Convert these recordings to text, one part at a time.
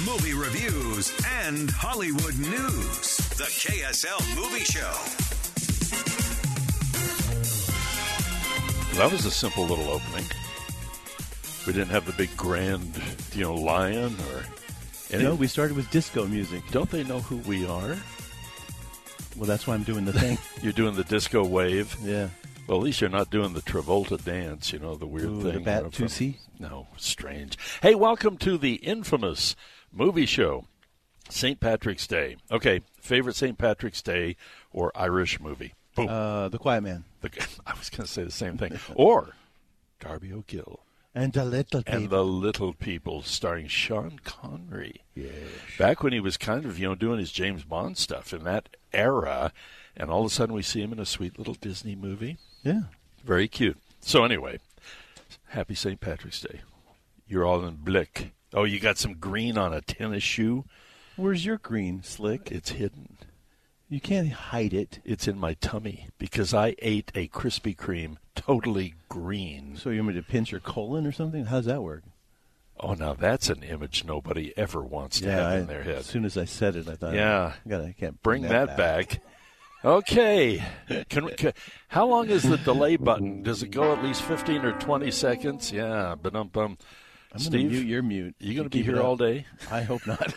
movie reviews, and Hollywood news. The KSL Movie Show. That was a simple little opening. We didn't have the big grand, lion or anything. No, we started with disco music. Don't they know who we are? Well, that's why I'm doing the thing. You're doing the disco wave? Yeah. Well, at least you're not doing the Travolta dance, the weird thing. The Bat-Tusi? No, strange. Hey, welcome to the infamous movie show, St. Patrick's Day. Okay, favorite St. Patrick's Day or Irish movie? Boom. The Quiet Man. I was going to say the same thing. Or Darby O'Gill. And the Little People. And the Little People, starring Sean Connery. Yes. Back when he was kind of, doing his James Bond stuff in that era, and all of a sudden we see him in a sweet little Disney movie. Yeah. Very cute. So anyway, happy St. Patrick's Day. You're all in blick. Oh, you got some green on a tennis shoe? Where's your green, Slick? It's hidden. You can't hide it. It's in my tummy because I ate a Krispy Kreme totally green. So you want me to pinch your colon or something? How does that work? Oh, now that's an image nobody ever wants to have in their head. As soon as I said it, I thought, I can't bring that back. Okay. How long is the delay button? Does it go at least 15 or 20 seconds? Yeah, ba-dum-bum. Steve, you're mute. You going to be here all day? I hope not.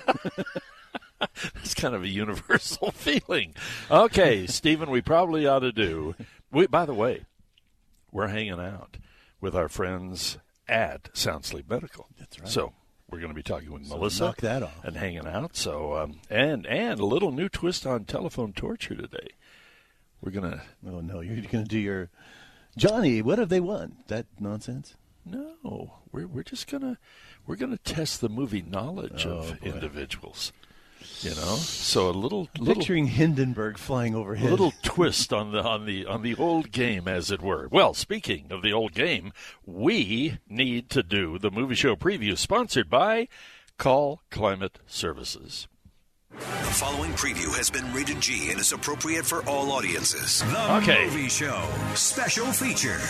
It's kind of a universal feeling. Okay, Stephen, we probably ought to do. By the way, we're hanging out with our friends at Sound Sleep Medical. That's right. So we're going to be talking with Melissa. Knock that off. And hanging out. So and a little new twist on telephone torture today. We're going to. Oh no, you're going to do your Johnny. What have they won? That nonsense. No, we're just gonna test the movie knowledge of individuals. So a little picturing Hindenburg flying overhead. A little twist on the old game, as it were. Well, speaking of the old game, we need to do the movie show preview, sponsored by Call Climate Services. The following preview has been rated G and is appropriate for all audiences. The Movie Show special feature.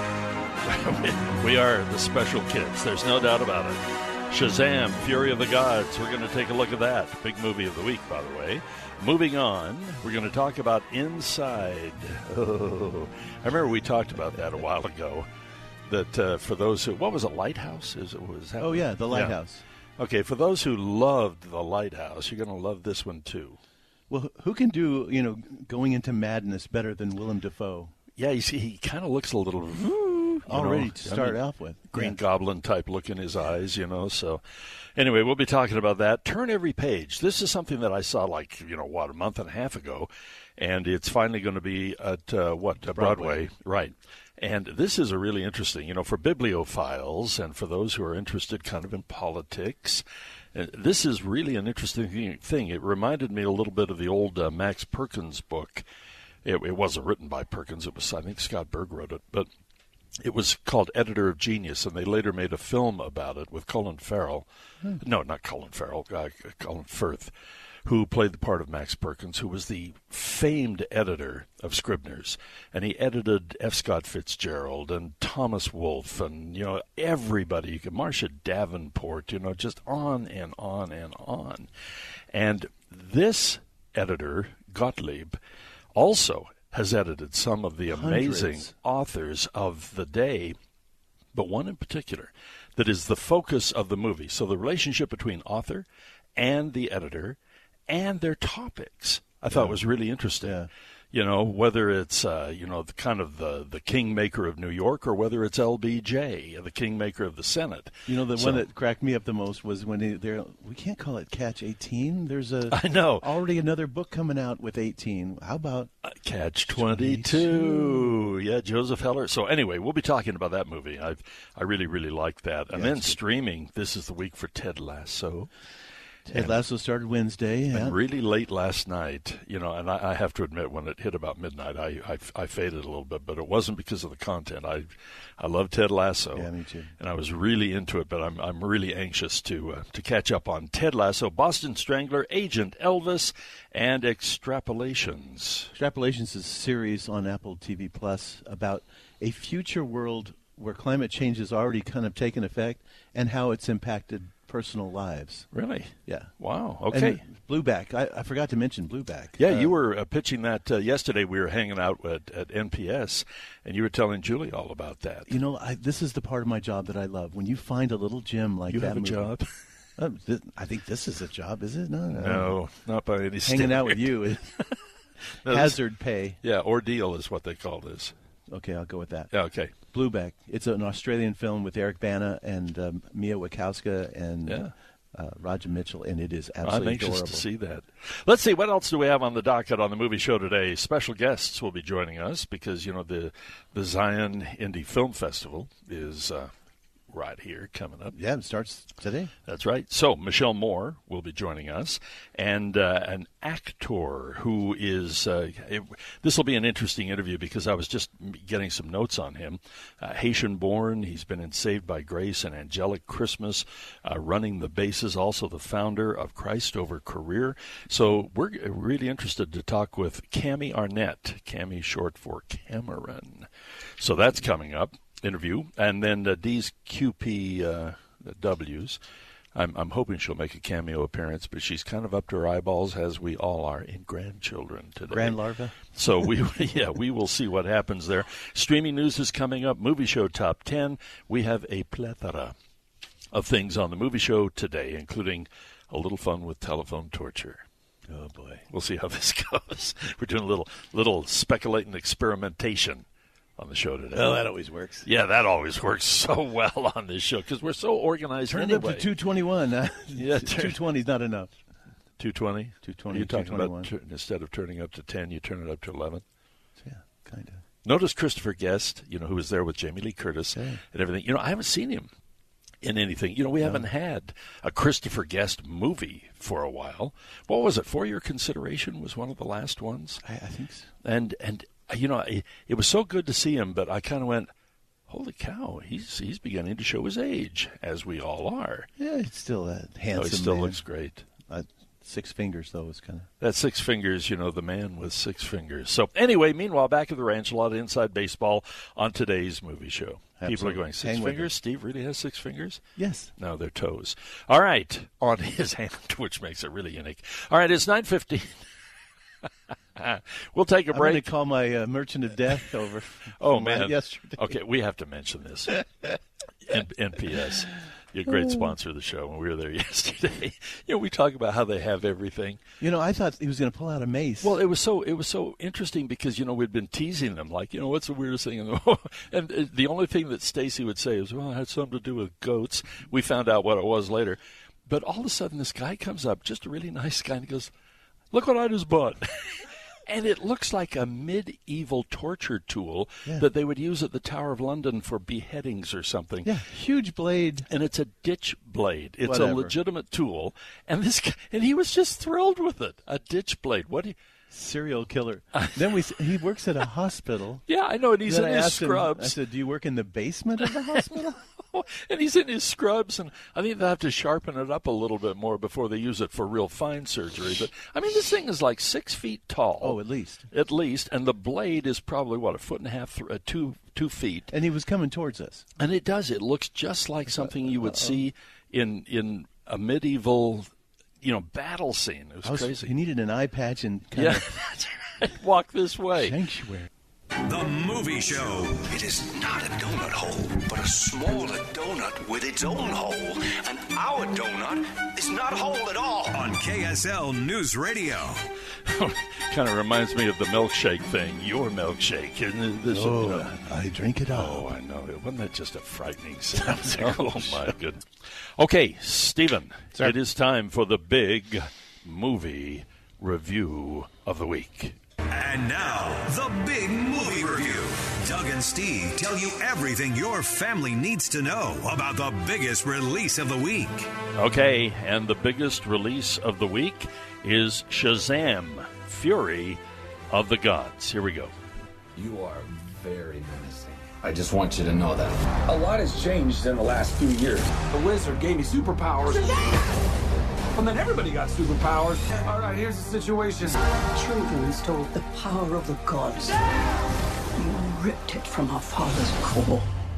We are the special kids. There's no doubt about it. Shazam! Fury of the Gods. We're going to take a look at that. Big movie of the week, by the way. Moving on, we're going to talk about Inside. Oh, I remember we talked about that a while ago. That for those who, what was it, Lighthouse? Oh yeah, The Lighthouse. Yeah. Okay, for those who loved The Lighthouse, you're going to love this one too. Well, who can do going into madness better than Willem Dafoe? Yeah, you see, he kind of looks a little. Already to start off with. Green Goblin type look in his eyes, So anyway, we'll be talking about that. Turn every page. This is something that I saw a month and a half ago, and it's finally going to be at Broadway. Right. And this is a really interesting, for bibliophiles and for those who are interested kind of in politics. This is really an interesting thing. It reminded me a little bit of the old Max Perkins book. It wasn't written by Perkins. It was, I think, Scott Berg wrote it, but it was called Editor of Genius, and they later made a film about it with Colin Farrell. No, not Colin Farrell, Colin Firth, who played the part of Max Perkins, who was the famed editor of Scribner's. And he edited F. Scott Fitzgerald and Thomas Wolfe and, everybody, Marcia Davenport, just on and on and on. And this editor, Gottlieb, also has edited some of the amazing authors of the day, but one in particular that is the focus of the movie. So the relationship between author and the editor and their topics I thought was really interesting. Yeah. Whether it's, the kind of the kingmaker of New York or whether it's LBJ, the kingmaker of the Senate. One that cracked me up the most was when we can't call it Catch 18. There's already another book coming out with 18. How about Catch 22? Yeah, Joseph Heller. So anyway, we'll be talking about that movie. I really, really like that. And then streaming, this is the week for Ted Lasso. Ted Lasso started Wednesday. And really late last night, and I have to admit, when it hit about midnight, I faded a little bit, but it wasn't because of the content. I love Ted Lasso. Yeah, me too. And I was really into it, but I'm really anxious to catch up on Ted Lasso, Boston Strangler, Agent Elvis, and Extrapolations. Extrapolations is a series on Apple TV Plus about a future world where climate change has already kind of taken effect and how it's impacted personal lives. Really? Yeah. Wow. Okay. And Blueback. I forgot to mention Blueback. Yeah, you were pitching that yesterday. We were hanging out at NPS, and you were telling Julie all about that. You know, this is the part of my job that I love. When you find a little gem like you that. You have a job? I think this is a job, is it? No, not by any standard. Hanging out with you is hazard pay. Yeah, ordeal is what they call this. Okay, I'll go with that. Yeah, okay. Blueback. It's an Australian film with Eric Bana and Mia Wasikowska and Roger Mitchell, and it is absolutely adorable. I'm anxious to see that. Let's see, what else do we have on the docket on the movie show today? Special guests will be joining us because, the Zion Indie Film Festival is right here coming up. Yeah, it starts today. That's right. So Michelle Moore will be joining us, and an actor who is this will be an interesting interview because I was just getting some notes on him. Haitian-born, he's been in Saved by Grace and Angelic Christmas, Running the Bases, also the founder of Christ Over Career. So we're really interested to talk with Cami Arnett, Cami short for Cameron. So that's coming up. Interview, and then Dee's QPWs. I'm hoping she'll make a cameo appearance, but she's kind of up to her eyeballs, as we all are, in grandchildren today. Grand larva. So we will see what happens there. Streaming news is coming up. Movie show top 10. We have a plethora of things on the movie show today, including a little fun with telephone torture. Oh boy, we'll see how this goes. We're doing a little speculating experimentation on the show today. Well, that always works. Yeah, that always works so well on this show because we're so organized. Turn anyway. it up to 221. Yeah, 220 is not enough. 220? 220. You're talking about instead of turning up to 10, you turn it up to 11? Yeah, kind of. Notice Christopher Guest, who was there with Jamie Lee Curtis and everything. I haven't seen him in anything. We haven't had a Christopher Guest movie for a while. What was it? For Your Consideration was one of the last ones? I think so. And it was so good to see him, but I kind of went, holy cow, he's beginning to show his age, as we all are. Yeah, he's still that handsome he still man. Looks great. 6 fingers, though, is kind of... That 6 fingers, the man with 6 fingers. So anyway, meanwhile, back at the ranch, a lot of inside baseball on today's movie show. Absolutely. People are going, 6 fingers? Steve really has 6 fingers? Yes. No, they're toes. All right, on his hand, which makes it really unique. All right, it's 9:15. We'll take a break. I'm going to call my Merchant of Death over. Oh, man. Yesterday. Okay, we have to mention this. NPS, you're a great sponsor of the show. When we were there yesterday, we talk about how they have everything. I thought he was going to pull out a mace. Well, it was so interesting because we'd been teasing them, like, what's the weirdest thing in the world? And the only thing that Stacy would say is, well, it had something to do with goats. We found out what it was later. But all of a sudden, this guy comes up, just a really nice guy, and he goes, look what I just bought. And it looks like a medieval torture tool that they would use at the Tower of London for beheadings or something. Yeah, huge blade. And it's a ditch blade. It's Whatever. a legitimate tool. And this guy, and he was just thrilled with it. A ditch blade. What do you... Serial killer. Then he works at a hospital. Yeah, I know, and he's in his scrubs. I said, do you work in the basement of the hospital? And he's in his scrubs, and I think they have to sharpen it up a little bit more before they use it for real fine surgery. But, this thing is like 6 feet tall. Oh, at least. At least, and the blade is probably, a foot and a half, 2 feet. And he was coming towards us. And it does. It looks just like something you would see in a medieval... battle scene. It was crazy. He needed an eye patch and kind of... That's right. Walk this way. Sanctuary. The Movie Show. It is not a donut hole, but a smaller donut with its own hole. And our donut is not a hole at all. On KSL News Radio. Kind of reminds me of the milkshake thing. Your milkshake. I drink it all. Oh, I know. Wasn't that just a frightening sound? Oh, my goodness. Okay, Stephen, it is time for the big movie review of the week. And now, the big movie review. Doug and Steve tell you everything your family needs to know about the biggest release of the week. Okay, and the biggest release of the week is Shazam! Fury of the Gods. Here we go. You are very menacing. I just want you to know that. A lot has changed in the last few years. The wizard gave me superpowers. And then everybody got superpowers. All right, here's the situation. Children stole the power of the gods. You ripped it from our father's core.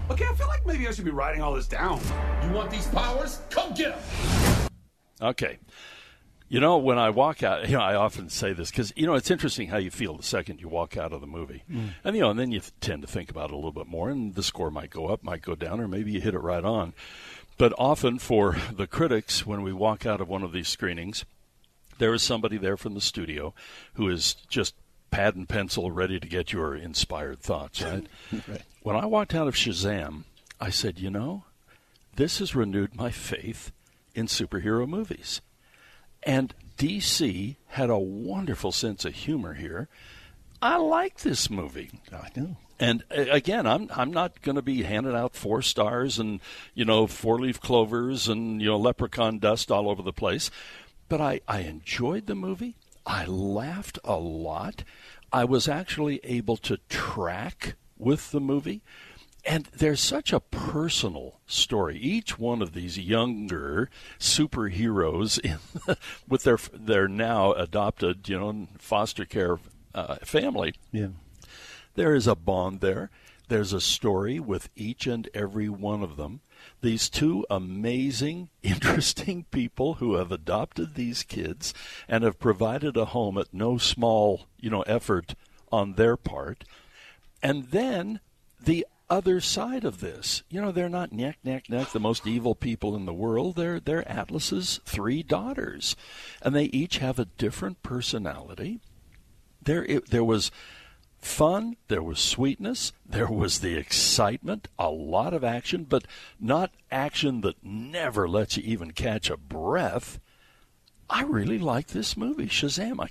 Okay, I feel like maybe I should be writing all this down. You want these powers? Come get them. Okay. You know, when I walk out, I often say this because, it's interesting how you feel the second you walk out of the movie. And, and then you tend to think about it a little bit more, and the score might go up, might go down, or maybe you hit it right on. But often for the critics, when we walk out of one of these screenings, there is somebody there from the studio who is just pad and pencil ready to get your inspired thoughts, right? Right. When I walked out of Shazam, I said, this has renewed my faith in superhero movies. And DC had a wonderful sense of humor here. I like this movie. I know. And again, I'm not going to be handing out 4 stars and 4-leaf clovers and leprechaun dust all over the place. But I enjoyed the movie. I laughed a lot. I was actually able to track with the movie. And there's such a personal story. Each one of these younger superheroes with their now adopted, foster care family. Yeah. There is a bond there. There's a story with each and every one of them. These 2 amazing, interesting people who have adopted these kids and have provided a home at no small, effort on their part. And then the other side of this, they're not neck, the most evil people in the world. They're Atlas's 3 daughters, and they each have a different personality. There was fun, there was sweetness, there was the excitement, a lot of action, but not action that never lets you even catch a breath. I really like this movie, Shazam.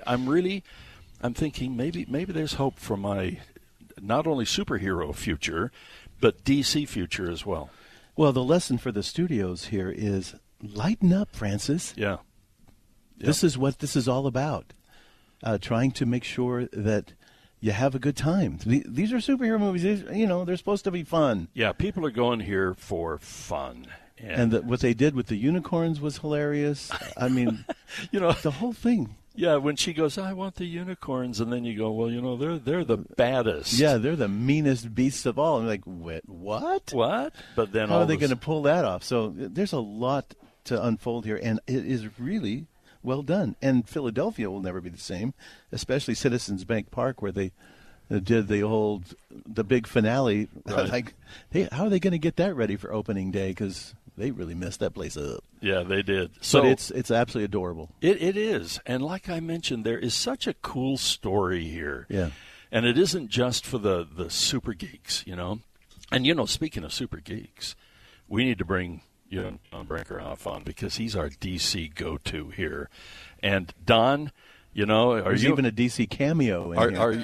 I'm thinking maybe there's hope for my not only superhero future, but DC future as well. Well, the lesson for the studios here is lighten up, Francis. Yeah. This is what this is all about. Trying to make sure that you have a good time. These are superhero movies. They're supposed to be fun. Yeah, people are going here for fun. And what they did with the unicorns was hilarious. I mean, the whole thing. Yeah, when she goes, I want the unicorns, and then you go, well, they're the baddest. Yeah, they're the meanest beasts of all. I'm like, what? What? But then how are they going to pull that off? So there's a lot to unfold here, and it is really well done. And Philadelphia will never be the same, especially Citizens Bank Park, where they did the big finale. Right. How are they going to get that ready for opening day? Because they really messed that place up. Yeah, they did. So but it's absolutely adorable. It is. And like I mentioned, there is such a cool story here. Yeah. And it isn't just for the super geeks, And, speaking of super geeks, we need to bring Don Brinkerhoff on because he's our DC go-to here. And Don, there's even a DC cameo in here.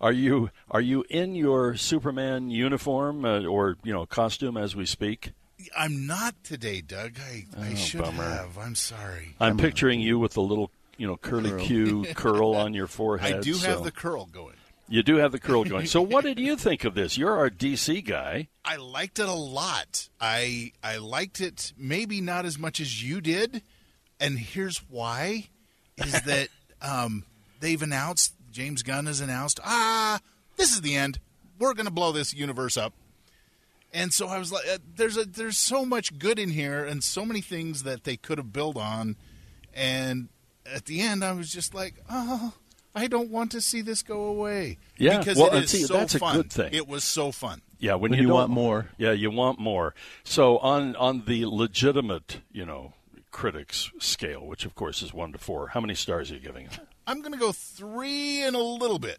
Are you in your Superman uniform or costume as we speak? I'm not today, Doug. I should have. I'm sorry. I'm picturing you with the little, curly Q curl on your forehead. I do have the curl going. You do have the curl going. So what did you think of this? You're our DC guy. I liked it a lot. I liked it maybe not as much as you did, and here's why, is that they've announced, James Gunn has announced, this is the end. We're going to blow this universe up. And so I was like, there's so much good in here and so many things that they could have built on. And at the end, I was just like, I don't want to see this go away. Yeah, because well, it is so that's fun. A good thing. It was so fun. Yeah, when you want more. Yeah, you want more. So on the legitimate, critics scale, which of course is 1 to 4, how many stars are you giving it? I'm going to go 3 and a little bit.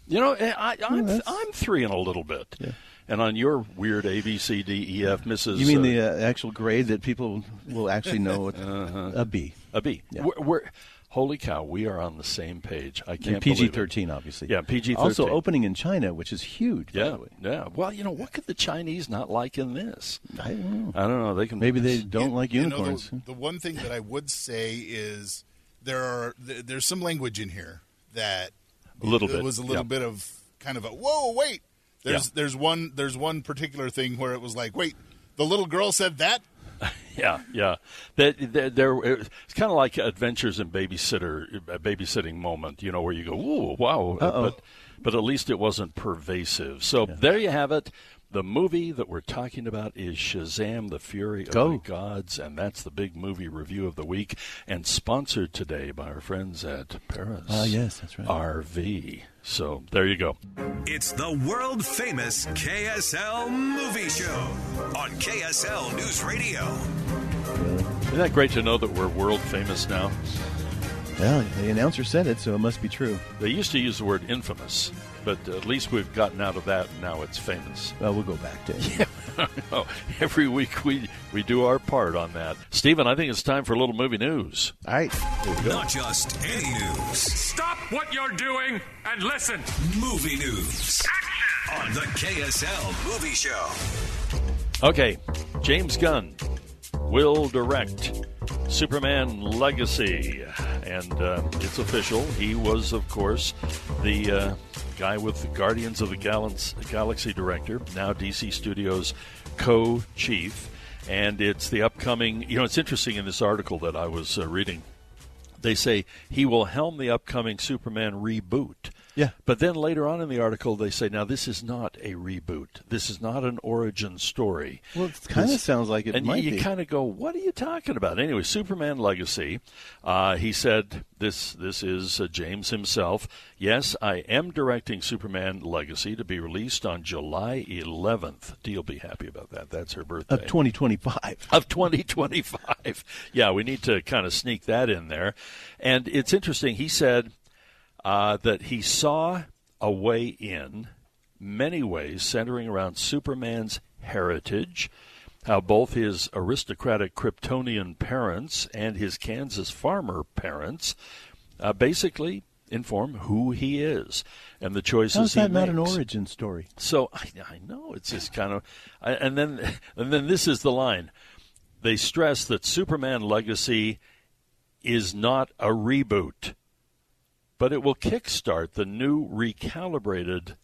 I'm 3 and a little bit. Yeah. And on your weird A, B, C, D, E, F, Mrs. You mean the actual grade that people will actually know? A B. A B. Yeah. We're holy cow, we are on the same page. I can't believe it. PG-13, obviously. Yeah, PG-13. Also opening in China, which is huge. Yeah, by the way. yeah. Well, what could the Chinese not like in this? I don't know. They can. Maybe they don't like unicorns. The one thing that I would say is there's some language in here that a little bit was a little bit of kind of a whoa, wait. There's one particular thing where it was like, wait, the little girl said that? Yeah. It's kind of like Adventures in babysitting moment, where you go, ooh, wow. But at least it wasn't pervasive. So there you have it. The movie that we're talking about is Shazam! The Fury of the Gods, and that's the big movie review of the week, and sponsored today by our friends at Paris. Yes, that's right. RV. So there you go. It's the world-famous KSL Movie Show on KSL News Radio. Isn't that great to know that we're world famous now? Well, the announcer said it, so it must be true. They used to use the word infamous, but at least we've gotten out of that, and now it's famous. Well, we'll go back to it. Yeah. Every week we do our part on that. Stephen, I think it's time for a little movie news. All right. Here we go. Not just any news. Stop what you're doing and listen. Movie news. Action! On the KSL Movie Show. Okay, James Gunn will direct Superman Legacy, and it's official. He was, of course, the guy with the Guardians of the Galaxy director, now DC Studios co-chief, and it's the upcoming, it's interesting in this article that I was reading, they say he will helm the upcoming Superman reboot. Yeah. But then later on in the article, they say, now, this is not a reboot. This is not an origin story. Well, it kind of sounds like it might be. And you kind of go, what are you talking about? Anyway, Superman Legacy, he said, this is James himself. Yes, I am directing Superman Legacy to be released on July 11th. Dee'll be happy about that. That's her birthday. Of 2025. Of 2025. Yeah, we need to kind of sneak that in there. And it's interesting. He said that he saw a way in many ways centering around Superman's heritage, how both his aristocratic Kryptonian parents and his Kansas farmer parents basically inform who he is and the choices he makes. How's that not an origin story? So I know it's just kind of, and then this is the line. They stress that Superman Legacy is not a reboot, but it will kickstart the new recalibrated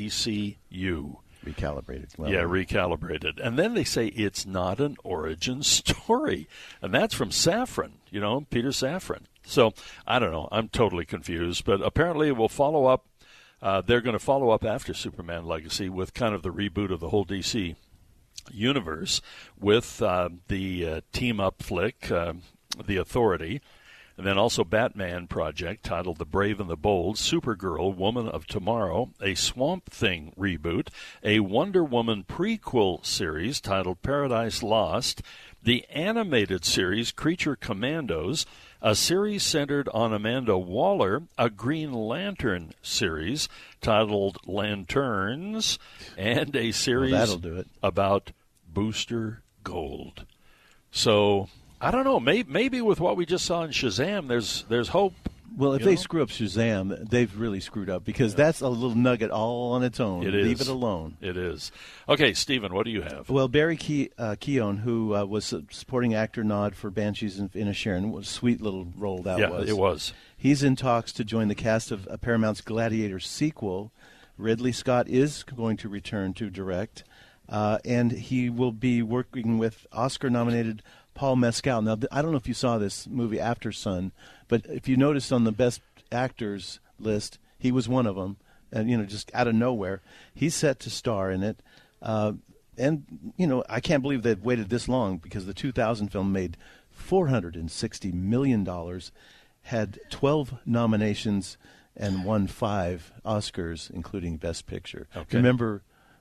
DCU. Recalibrated. Well, yeah, recalibrated. And then they say it's not an origin story. And that's from Safran, Peter Safran. So, I don't know. I'm totally confused. But apparently it will follow up. They're going to follow up after Superman Legacy with kind of the reboot of the whole DC universe with the team-up flick, The Authority. And then also Batman project titled The Brave and the Bold, Supergirl, Woman of Tomorrow, a Swamp Thing reboot, a Wonder Woman prequel series titled Paradise Lost, the animated series Creature Commandos, a series centered on Amanda Waller, a Green Lantern series titled Lanterns, and a series that'll do it. About Booster Gold. So I don't know. Maybe with what we just saw in Shazam, there's hope. Well, if they screw up Shazam, they've really screwed up because that's a little nugget all on its own. It is. Leave it alone. It is. Okay, Stephen, what do you have? Well, Barry Keoghan, who was a supporting actor nod for Banshees in Inisherin, what a sweet little role that was. Yeah, it was. He's in talks to join the cast of Paramount's Gladiator sequel. Ridley Scott is going to return to direct, and he will be working with Oscar-nominated Paul Mescal. Now, I don't know if you saw this movie After Sun, but if you noticed on the Best Actors list, he was one of them, and just out of nowhere. He's set to star in it, and I can't believe they've waited this long because the 2000 film made $460 million, had 12 nominations, and won 5 Oscars, including Best Picture. Okay. Remember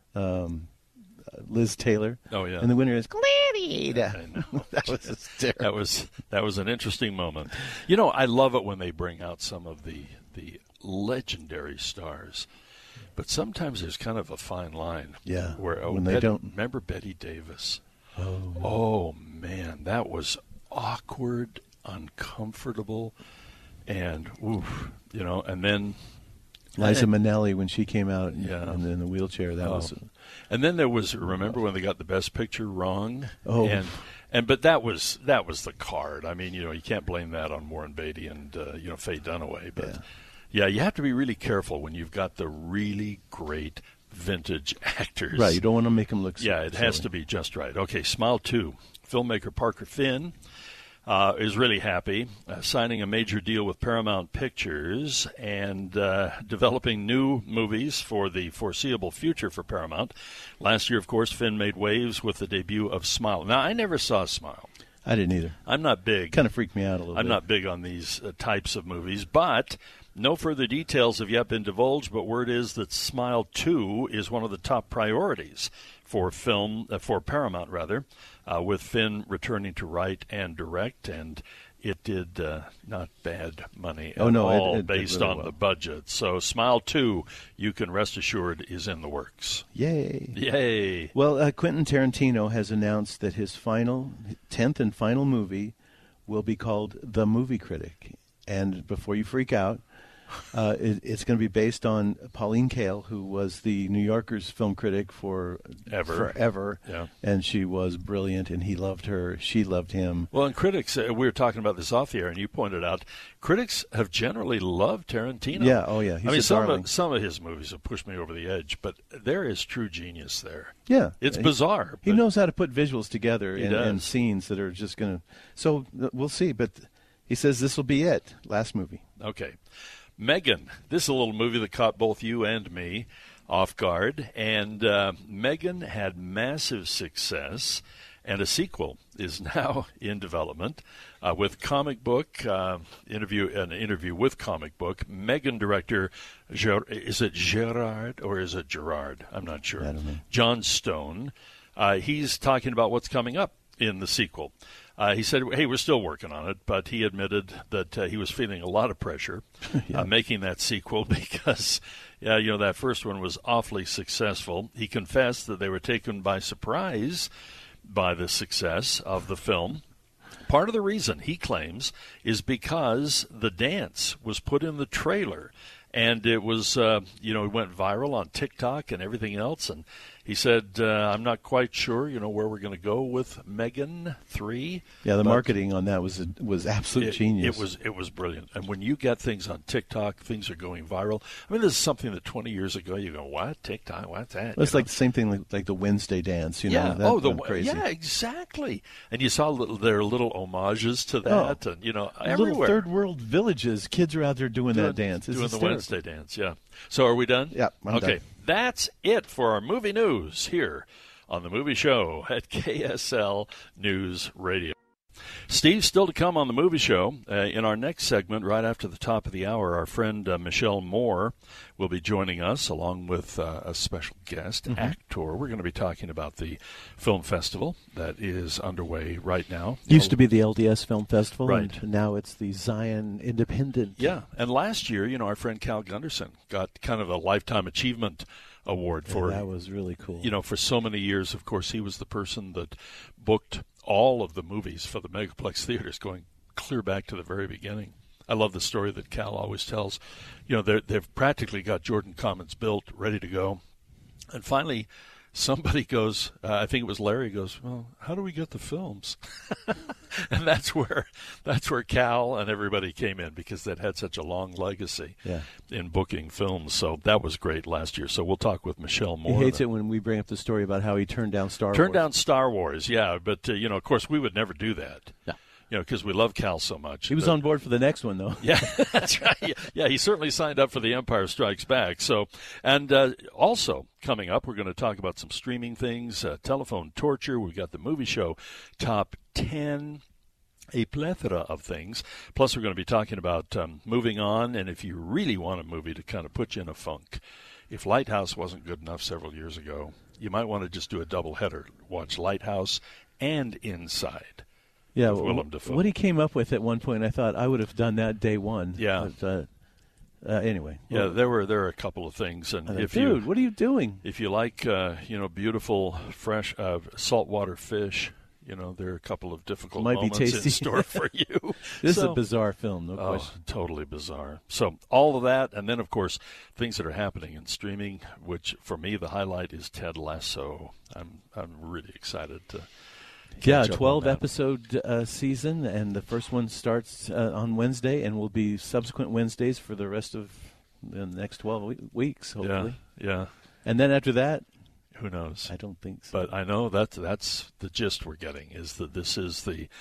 Liz Taylor? Oh, yeah. And the winner is Gladiator. I know. That was hysterical. That was an interesting moment. I love it when they bring out some of the legendary stars, but sometimes there's kind of a fine line. Yeah, where when they don't. Remember Bette Davis? Oh man, that was awkward, uncomfortable, and oof, and then Liza Minnelli when she came out in the wheelchair. That was. And then there was, remember when they got the Best Picture wrong? Oh. But that was the card. I mean, you can't blame that on Warren Beatty and Faye Dunaway. But yeah, you have to be really careful when you've got the really great vintage actors. Right, you don't want to make them look. Yeah, it has to be just right. Okay, Smile 2. Filmmaker Parker Finn is really happy, signing a major deal with Paramount Pictures and developing new movies for the foreseeable future for Paramount. Last year, of course, Finn made waves with the debut of Smile. Now, I never saw Smile. I didn't either. I'm not big. Kind of freaked me out a little bit. I'm not big on these types of movies, but no further details have yet been divulged, but word is that Smile 2 is one of the top priorities for for Paramount, with Finn returning to write and direct, and it did not bad money at all based on the budget. So Smile 2, you can rest assured, is in the works. Yay. Yay. Well, Quentin Tarantino has announced that his 10th and final movie will be called The Movie Critic. And before you freak out, it's going to be based on Pauline Kael, who was the New Yorker's film critic forever. Yeah. And she was brilliant, and he loved her. She loved him. Well, and critics, we were talking about this off the air, and you pointed out, critics have generally loved Tarantino. Yeah, oh yeah. He's some of his movies have pushed me over the edge, but there is true genius there. Yeah. It's bizarre. He knows how to put visuals together in scenes that are just going to... So we'll see, but he says this will be it. Last movie. Okay. Megan, this is a little movie that caught both you and me off guard, and Megan had massive success, and a sequel is now in development with comic book interview with comic book. Megan director, is it Gerard or is it Gerard? I'm not sure. I don't know. John Stone. He's talking about what's coming up in the sequel. He said, hey, we're still working on it, but he admitted that he was feeling a lot of pressure making that sequel because, that first one was awfully successful. He confessed that they were taken by surprise by the success of the film. Part of the reason, he claims, is because the dance was put in the trailer, and it was, it went viral on TikTok and everything else, and he said, I'm not quite sure, where we're going to go with Megan 3. Yeah, the marketing on that was absolute genius. It was brilliant. And when you get things on TikTok, things are going viral. I mean, this is something that 20 years ago you go, what? TikTok? What's that? Well, it's like the same thing like the Wednesday dance, Yeah. Crazy. Yeah, exactly. And you saw there are little homages to that, and everywhere. Little third world villages, kids are out there doing that dance. It's doing hysterical. the Wednesday dance, yeah. So are we done? Yeah, I'm done. That's it for our movie news here on The Movie Show at KSL News Radio. Steve, still to come on The Movie Show. In our next segment, right after the top of the hour, our friend Michelle Moore will be joining us along with a special guest, actor. We're going to be talking about the film festival that is underway right now. Used to be the LDS Film Festival, right. And now it's the Zion Independent. Yeah, and last year, our friend Cal Gunderson got kind of a Lifetime Achievement Award for... that was really cool. For so many years, of course, he was the person that booked all of the movies for the Megaplex theaters going clear back to the very beginning. I love the story that Cal always tells. They've practically got Jordan Commons built, ready to go. And finally, somebody goes, I think it was Larry, goes, well, how do we get the films? And that's where Cal and everybody came in, because that had such a long legacy in booking films. So that was great last year. So we'll talk with Michelle Moore. He hates it when we bring up the story about how he turned down Star Wars. Turned down Star Wars, yeah. But, of course, we would never do that. No. Because we love Cal so much. He was on board for the next one, though. Yeah, that's right. Yeah, he certainly signed up for The Empire Strikes Back. So, and also coming up, we're going to talk about some streaming things, telephone torture. We've got the movie show top 10, a plethora of things. Plus, we're going to be talking about moving on, and if you really want a movie to kind of put you in a funk, if Lighthouse wasn't good enough several years ago, you might want to just do a doubleheader. Watch Lighthouse and Inside. Yeah, Willem Dafoe. What he came up with at one point, I thought I would have done that day one. Yeah. But, anyway. Yeah, there were a couple of things, and dude, what are you doing? If you like, beautiful, fresh saltwater fish, there are a couple of difficult moments in store for you. This is a bizarre film, no question. Totally bizarre. So all of that, and then of course things that are happening in streaming, which for me the highlight is Ted Lasso. I'm really excited to. Yeah, 12-episode season, and the first one starts on Wednesday and will be subsequent Wednesdays for the rest of the next 12 weeks, hopefully. Yeah. And then after that? Who knows? I don't think so. But I know that's the gist we're getting, is that this is the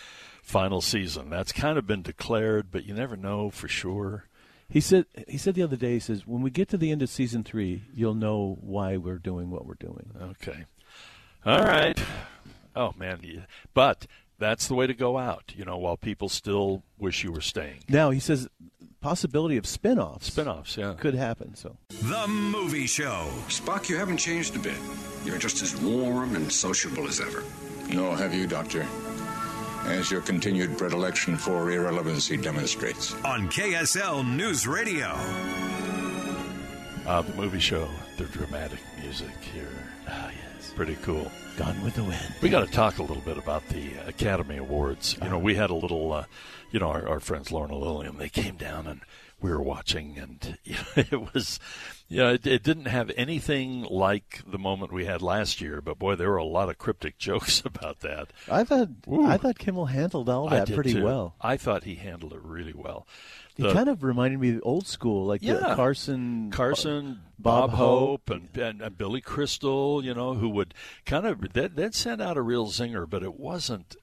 final season. That's kind of been declared, but you never know for sure. He said the other day, he says, when we get to the end of season 3, you'll know why we're doing what we're doing. Okay. All right. Oh, man. But that's the way to go out, while people still wish you were staying. Now, he says possibility of spin-offs. Spin-offs, yeah. Could happen, so. The Movie Show. Spock, you haven't changed a bit. You're just as warm and sociable as ever. Nor have you, Doctor, as your continued predilection for irrelevancy demonstrates. On KSL News Radio. The Movie Show, the dramatic music here. Ah, yes. Pretty cool. Gone with the Wind. We got to talk a little bit about the Academy Awards. We had a little, our friends Lorna Lillian, they came down and we were watching, and it was, it didn't have anything like the moment we had last year, but boy, there were a lot of cryptic jokes about that. I thought Kimmel handled all that pretty well. I thought he handled it really well. He kind of reminded me of old school, like Carson, Bob Hope, and Billy Crystal, who would kind of they'd send out a real zinger, but it wasn't,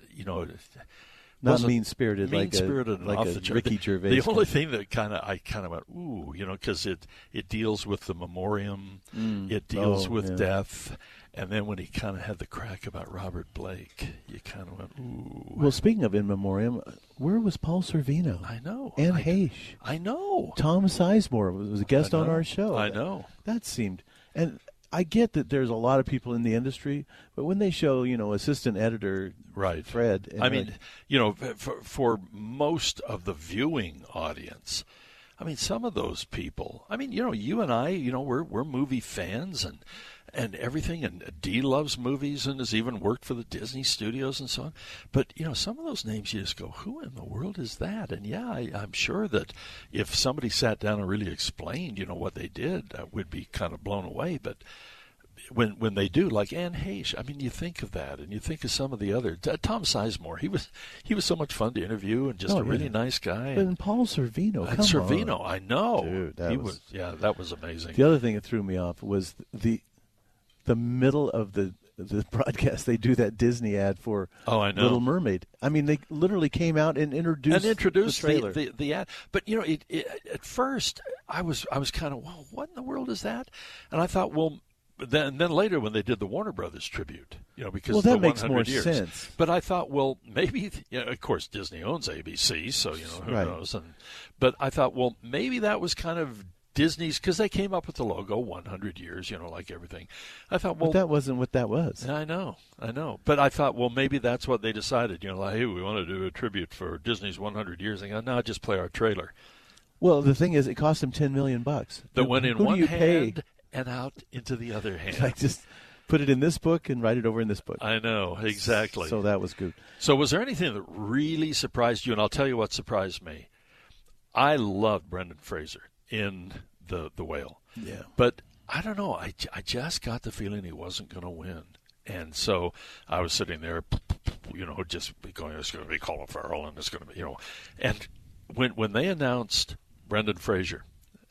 not mean-spirited, like off the chart. Ricky Gervais. The only thing that I kind of went, ooh, because it deals with the memoriam, it deals with death, and then when he kind of had the crack about Robert Blake, you kind of went, ooh. Well, speaking of in memoriam, where was Paul Sorvino? I know. Anne Heche. I know. Tom Sizemore was a guest on our show. I know. That seemed, and I get that there's a lot of people in the industry, but when they show, assistant editor Fred. For most of the viewing audience, some of those people, you and I, we're movie fans and everything, and Dee loves movies and has even worked for the Disney studios and so on. But, some of those names you just go, who in the world is that? And, I'm sure that if somebody sat down and really explained, what they did, we'd be kind of blown away. But when they do, like Anne Heche, you think of that, and you think of some of the other. Tom Sizemore, he was so much fun to interview and just a really nice guy. But Paul Sorvino, Sorvino, I know. Dude, that was amazing. The other thing that threw me off was the middle of the broadcast. They do that Disney ad for Little Mermaid. They literally came out and introduced the trailer. The ad. But at first I was kind of, well, what in the world is that? And I thought, well. Then later when they did the Warner Brothers tribute, because that the makes 100 more years. sense. But I thought, well, maybe, of course, Disney owns ABC, so who knows? But I thought, well, maybe that was kind of Disney's, because they came up with the logo 100 years, like everything. I thought, well, but that wasn't what that was. I know. But I thought, well, maybe that's what they decided. Like, hey, we want to do a tribute for Disney's 100 years. And no, just play our trailer. Well, the thing is, it cost them $10 million. That went in one hand and out into the other hand. Like, just put it in this book and write it over in this book. I know, exactly. So that was good. So was there anything that really surprised you? And I'll tell you what surprised me. I loved Brendan Fraser in The Whale. Yeah. But I don't know. I just got the feeling he wasn't going to win. And so I was sitting there, just going, it's going to be Colin Farrell, and it's going to be, And when they announced Brendan Fraser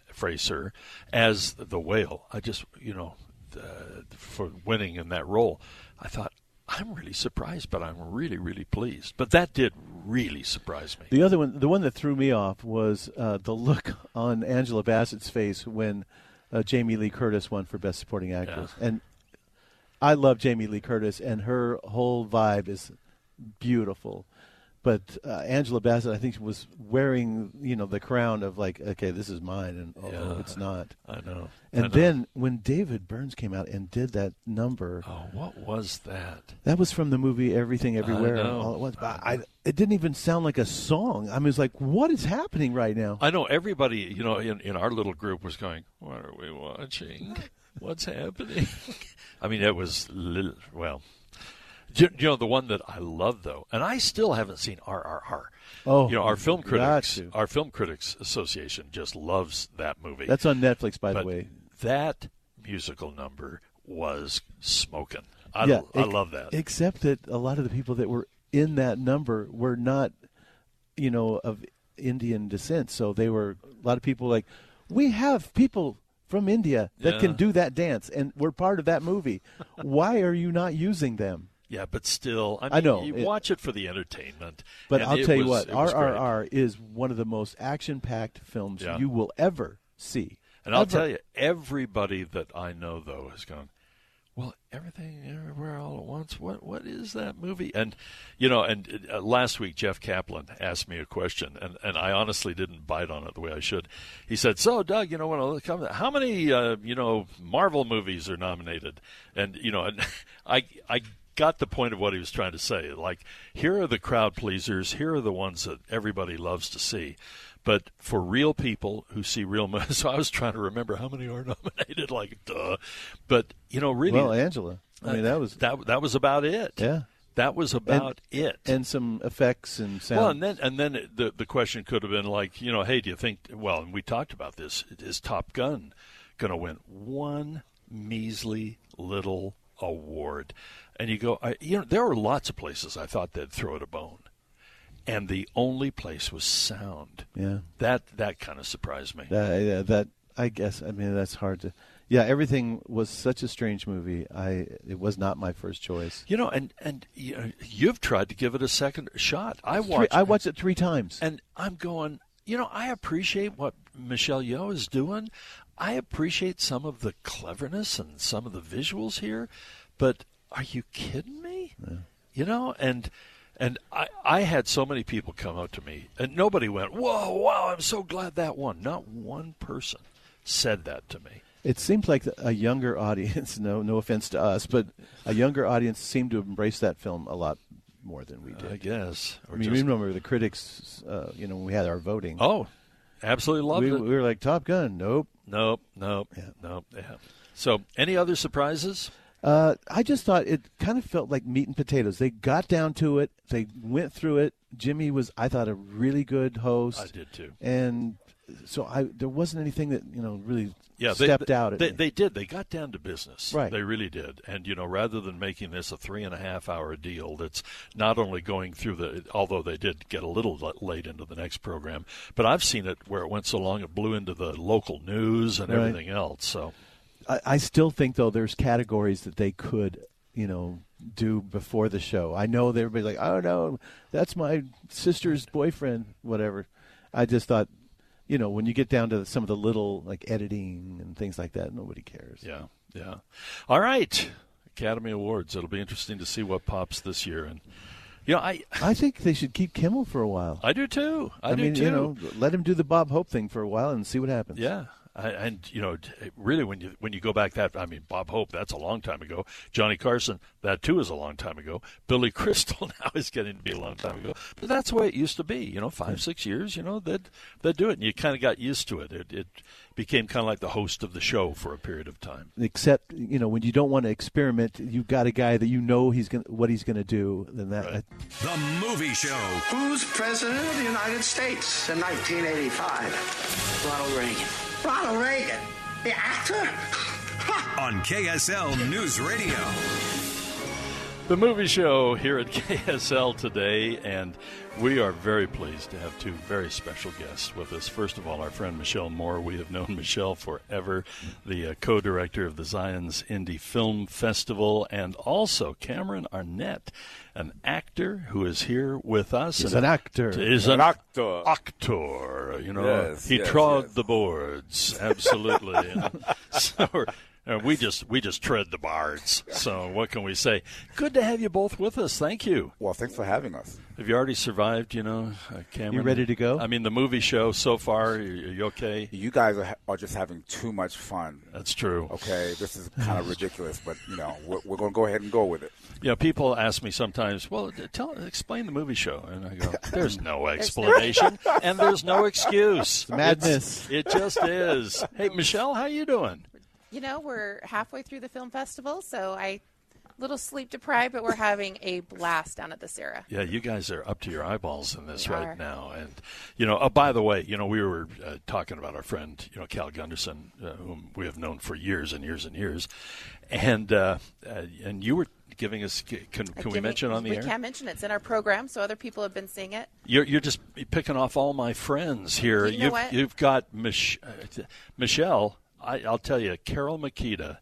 as the Whale, I just, for winning in that role, I thought, I'm really surprised, but I'm really, really pleased. But that did really surprise me. The other one, the one that threw me off, was the look on Angela Bassett's face when Jamie Lee Curtis won for Best Supporting Actress. Yeah. And I love Jamie Lee Curtis, and her whole vibe is beautiful. But Angela Bassett, I think, was wearing, the crown of like, okay, this is mine, and it's not. I know. And then when David Burns came out and did that number, what was that? That was from the movie Everything Everywhere I know. All at Once. But it didn't even sound like a song. I was like, what is happening right now? I know everybody, in our little group was going, what are we watching? What's happening? It was well. The one that I love, though, and I still haven't seen RRR. Oh, our film critics association just loves that movie. That's on Netflix, by the way. That musical number was smoking. I love that. Except that a lot of the people that were in that number were not, of Indian descent. So they were a lot of people like, we have people from India that can do that dance, and we're part of that movie. Why are you not using them? Yeah, but still, I mean, I know you watch it for the entertainment. But and I'll tell you what, it was great. RRR is one of the most action-packed films Yeah. you will ever see. And I'll Ever. tell you, everybody that I know, though, has gone, well, Everything Everywhere All at Once, what is that movie? And, last week Jeff Kaplan asked me a question, and I honestly didn't bite on it the way I should. He said, so, Doug, how many, Marvel movies are nominated? And, and I got the point of what he was trying to say. Like, here are the crowd pleasers. Here are the ones that everybody loves to see. But for real people who see real movies, so I was trying to remember how many are nominated. Like, duh. But really, well, Angela. I mean, that was about it. Yeah, that was about it. And some effects and sound. Well, and then the question could have been like, hey, do you think? Well, and we talked about this. Is Top Gun going to win one measly little award? And you go, there were lots of places I thought they'd throw it a bone. And the only place was sound. Yeah, that kind of surprised me. That I guess. I mean, that's hard to. Yeah, everything was such a strange movie. It was not my first choice. And you've tried to give it a second shot. I watched it 3 times, and I'm going. I appreciate what Michelle Yeoh is doing. I appreciate some of the cleverness and some of the visuals here, but are you kidding me? Yeah. And I had so many people come up to me, and nobody went, whoa, wow, I'm so glad that won. Not one person said that to me. It seems like a younger audience, no offense to us, but a younger audience seemed to embrace that film a lot more than we did. I guess. We remember the critics, when we had our voting. Oh, absolutely loved it. We were like, Top Gun, nope. Yeah. So, any other surprises? I just thought it kind of felt like meat and potatoes. They got down to it. They went through it. Jimmy was, I thought, a really good host. I did too. And so there wasn't anything that really stepped out. They did. They got down to business. Right. They really did. And rather than making this a 3.5-hour deal, that's not only going through although they did get a little late into the next program, but I've seen it where it went so long it blew into the local news and everything else. So. I still think, though, there's categories that they could, do before the show. I know that everybody's like, oh, no, that's my sister's boyfriend, whatever. I just thought, when you get down to some of the little, like, editing and things like that, nobody cares. Yeah. All right. Academy Awards. It'll be interesting to see what pops this year. And, I think they should keep Kimmel for a while. I do, too. I mean, too. Let him do the Bob Hope thing for a while and see what happens. Yeah. And really, when you go back Bob Hope, that's a long time ago. Johnny Carson, that too is a long time ago. Billy Crystal now is getting to be a long time ago. But that's the way it used to be. 5-6 years. They'd do it, and you kind of got used to it. It became kind of like the host of the show for a period of time. Except when you don't want to experiment, you've got a guy that what he's going to do. Then that. Right. The Movie Show. Who's president of the United States in 1985? Ronald Reagan. Ronald Reagan, the actor? On KSL News Radio. The Movie Show here at KSL today, and we are very pleased to have 2 very special guests with us. First of all, our friend Michelle Moore. We have known Michelle forever, the co-director of the Zions Indie Film Festival, and also Cameron Arnett, an actor who is here with us. He's an actor. Is an actor. Actor. Yes, he trod the boards. Absolutely. So we just tread the boards. So what can we say? Good to have you both with us. Thank you. Well, thanks for having us. Have you already survived, Cameron? You ready to go? I mean, the movie show so far, are you okay? You guys are just having too much fun. That's true. Okay, this is kind of ridiculous, but, we're going to go ahead and go with it. People ask me sometimes, well, explain the movie show. And I go, there's no explanation, and there's no excuse. Madness. It just is. Hey, Michelle, how you doing? We're halfway through the film festival, so little sleep deprived, but we're having a blast down at the Sierra. Yeah, you guys are up to your eyeballs in this right now. And, by the way, we were talking about our friend, Cal Gunderson, whom we have known for years and years and years. And you were giving us, can we mention on the air? We can mention it. It's in our program, so other people have been seeing it. You're just picking off all my friends here. What? You've got Michelle. I'll tell you, Carol Makita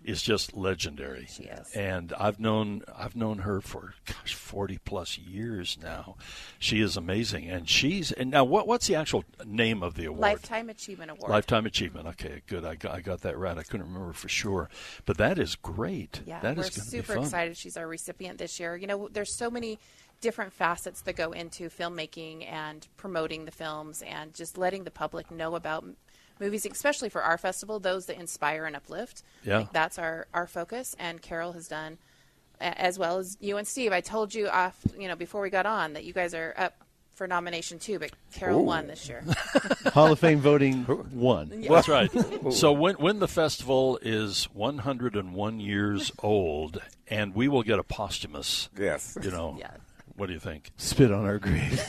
is just legendary. She is. And I've known her for 40 plus years now. She is amazing, and now what's the actual name of the award? Lifetime Achievement Award. Lifetime Achievement. Okay, good. I got that right. I couldn't remember for sure, but that is great. Yeah, that we're is gonna be super fun. excited. She's our recipient this year. You know, there's so many different facets that go into filmmaking and promoting the films and just letting the public know about movies, especially for our festival, those that inspire and uplift. Yeah. Like that's our focus, and Carol has done, as well as you and Steve. I told you before we got on that you guys are up for nomination too, but Carol won this year. Hall of Fame voting won. Yeah. That's right. So when the festival is 101 years old, and we will get a posthumous, Yes. Yeah. What do you think? Spit on our grave.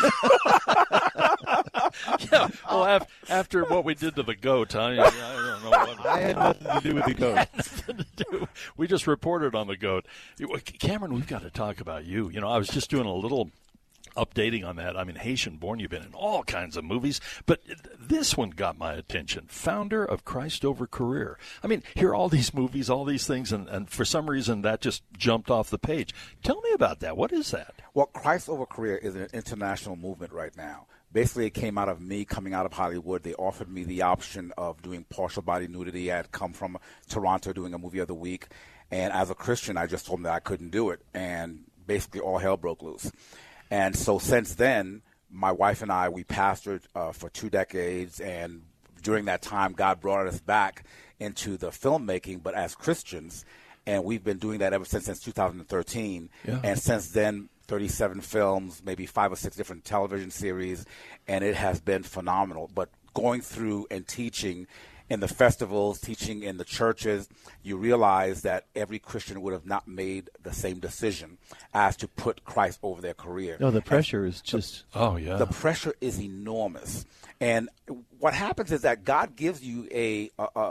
Yeah. Well, after what we did to the goat, I don't know what. I had nothing to do with the goat. We just reported on the goat. Cameron, we've got to talk about you. You know, I was just doing a little updating on that. I mean, Haitian born, you've been in all kinds of movies, but this one got my attention. Founder of Christ Over Career. I mean, hear all these movies, all these things, and for some reason that just jumped off the page. Tell me about that. What is that? Well, Christ Over Career is an international movement right now. Basically, it came out of me coming out of Hollywood. They offered me the option of doing partial body nudity. I had come from Toronto doing a movie of the week, and as a Christian, I just told them that I couldn't do it, and basically all hell broke loose. And so since then, my wife and I, we pastored for 2 decades, and during that time, God brought us back into the filmmaking, but as Christians, and we've been doing that ever since 2013. Yeah. And since then, 37 films, maybe 5 or 6 different television series, and it has been phenomenal. But going through and teaching in the festivals, teaching in the churches, you realize that every Christian would have not made the same decision as to put Christ over their career. No, the pressure is just... Oh, yeah. The pressure is enormous. And what happens is that God gives you a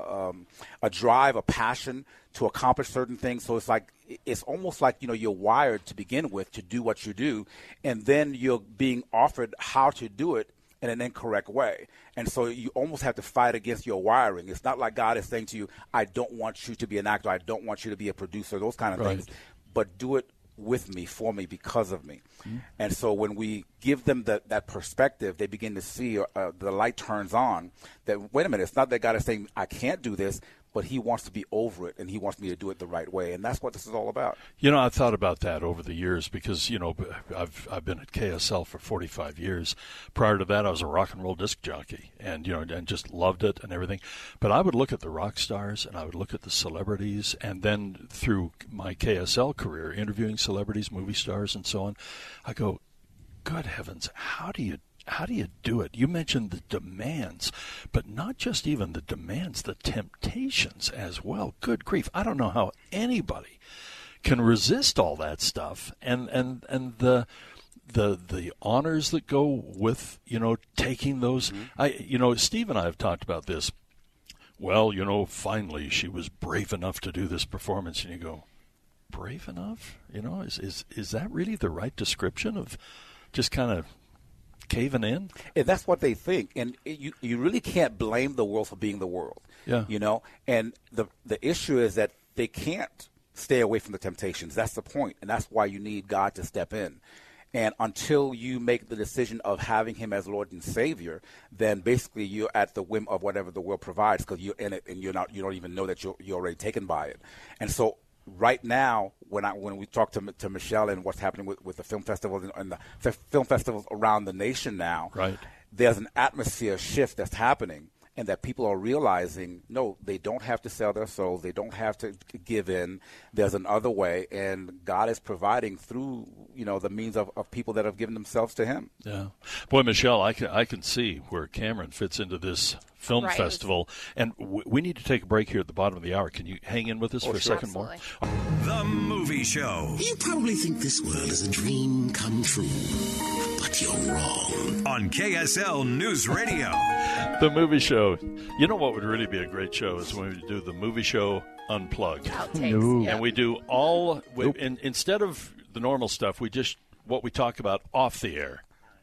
drive, a passion to accomplish certain things. So it's almost like, you're wired to begin with to do what you do, and then you're being offered how to do it in an incorrect way. And so you almost have to fight against your wiring. It's not like God is saying to you, I don't want you to be an actor, I don't want you to be a producer, those kind of things, but do it with me, for me, because of me. Mm-hmm. And so when we give them that perspective, they begin to see the light turns on that, wait a minute, it's not that God is saying I can't do this, but he wants to be over it, and he wants me to do it the right way, and that's what this is all about. I've thought about that over the years because, I've been at KSL for 45 years. Prior to that, I was a rock and roll disc jockey and, and just loved it and everything. But I would look at the rock stars and I would look at the celebrities, and then through my KSL career, interviewing celebrities, movie stars, and so on, I go, good heavens, how do you do it? You mentioned the demands, but not just even the demands, the temptations as well. Good grief. I don't know how anybody can resist all that stuff and the honors that go with, taking those. Mm-hmm. Steve and I have talked about this. Well, finally she was brave enough to do this performance, and you go, brave enough? Is that really the right description of just kind of caving in? And that's what they think, and you really can't blame the world for being the world. Yeah. And the issue is that they can't stay away from the temptations. That's the point, and that's why you need God to step in. And until you make the decision of having him as Lord and Savior, then basically you're at the whim of whatever the world provides, because you're in it and you don't even know that you're already taken by it. And so right now, when we talk to Michelle and what's happening with the film festivals and the film festivals around the nation now, right, there's an atmosphere shift that's happening, and that people are realizing, no, they don't have to sell their souls, they don't have to give in. There's another way, and God is providing through the means of people that have given themselves to him. Yeah, boy, Michelle, I can see where Cameron fits into this film festival, and we need to take a break here at the bottom of the hour. Can you hang in with us for a second more? The Movie Show. You probably think this world is a dream come true, but you're wrong. On KSL News Radio. The Movie Show. You know what would really be a great show is when we do the Movie Show Unplugged. Outtakes, and we do all, instead of the normal stuff, we just, what we talk about off the air.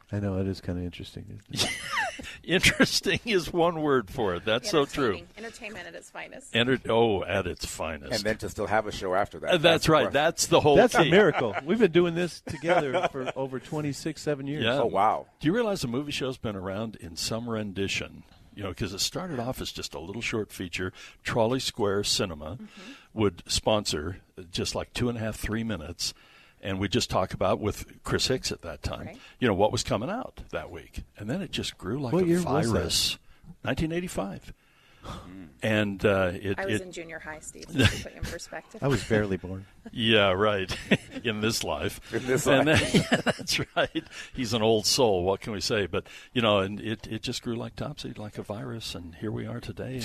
I know, it is kind of interesting. Interesting is one word for it. That's so true. Entertainment at its finest. At its finest. And then to still have a show after that. That's right. That's the whole That's key. a miracle. We've been doing this together for over 7 years. Yeah. Oh, wow. Do you realize the movie show's been around in some rendition? You know, because it started off as just a little short feature. Trolley Square Cinema would sponsor just like 2.5, 3 minutes. And we just talk about, with Chris Hicks at that time, you know, what was coming out that week. And then it just grew like what a year virus. Was that? 1985. And I was in junior high, Steve, to put you in perspective. I was barely born. Yeah, right. In this life. In this life. That's right. He's an old soul. What can we say? But, you know, and it just grew like Topsy, like a virus. And here we are today,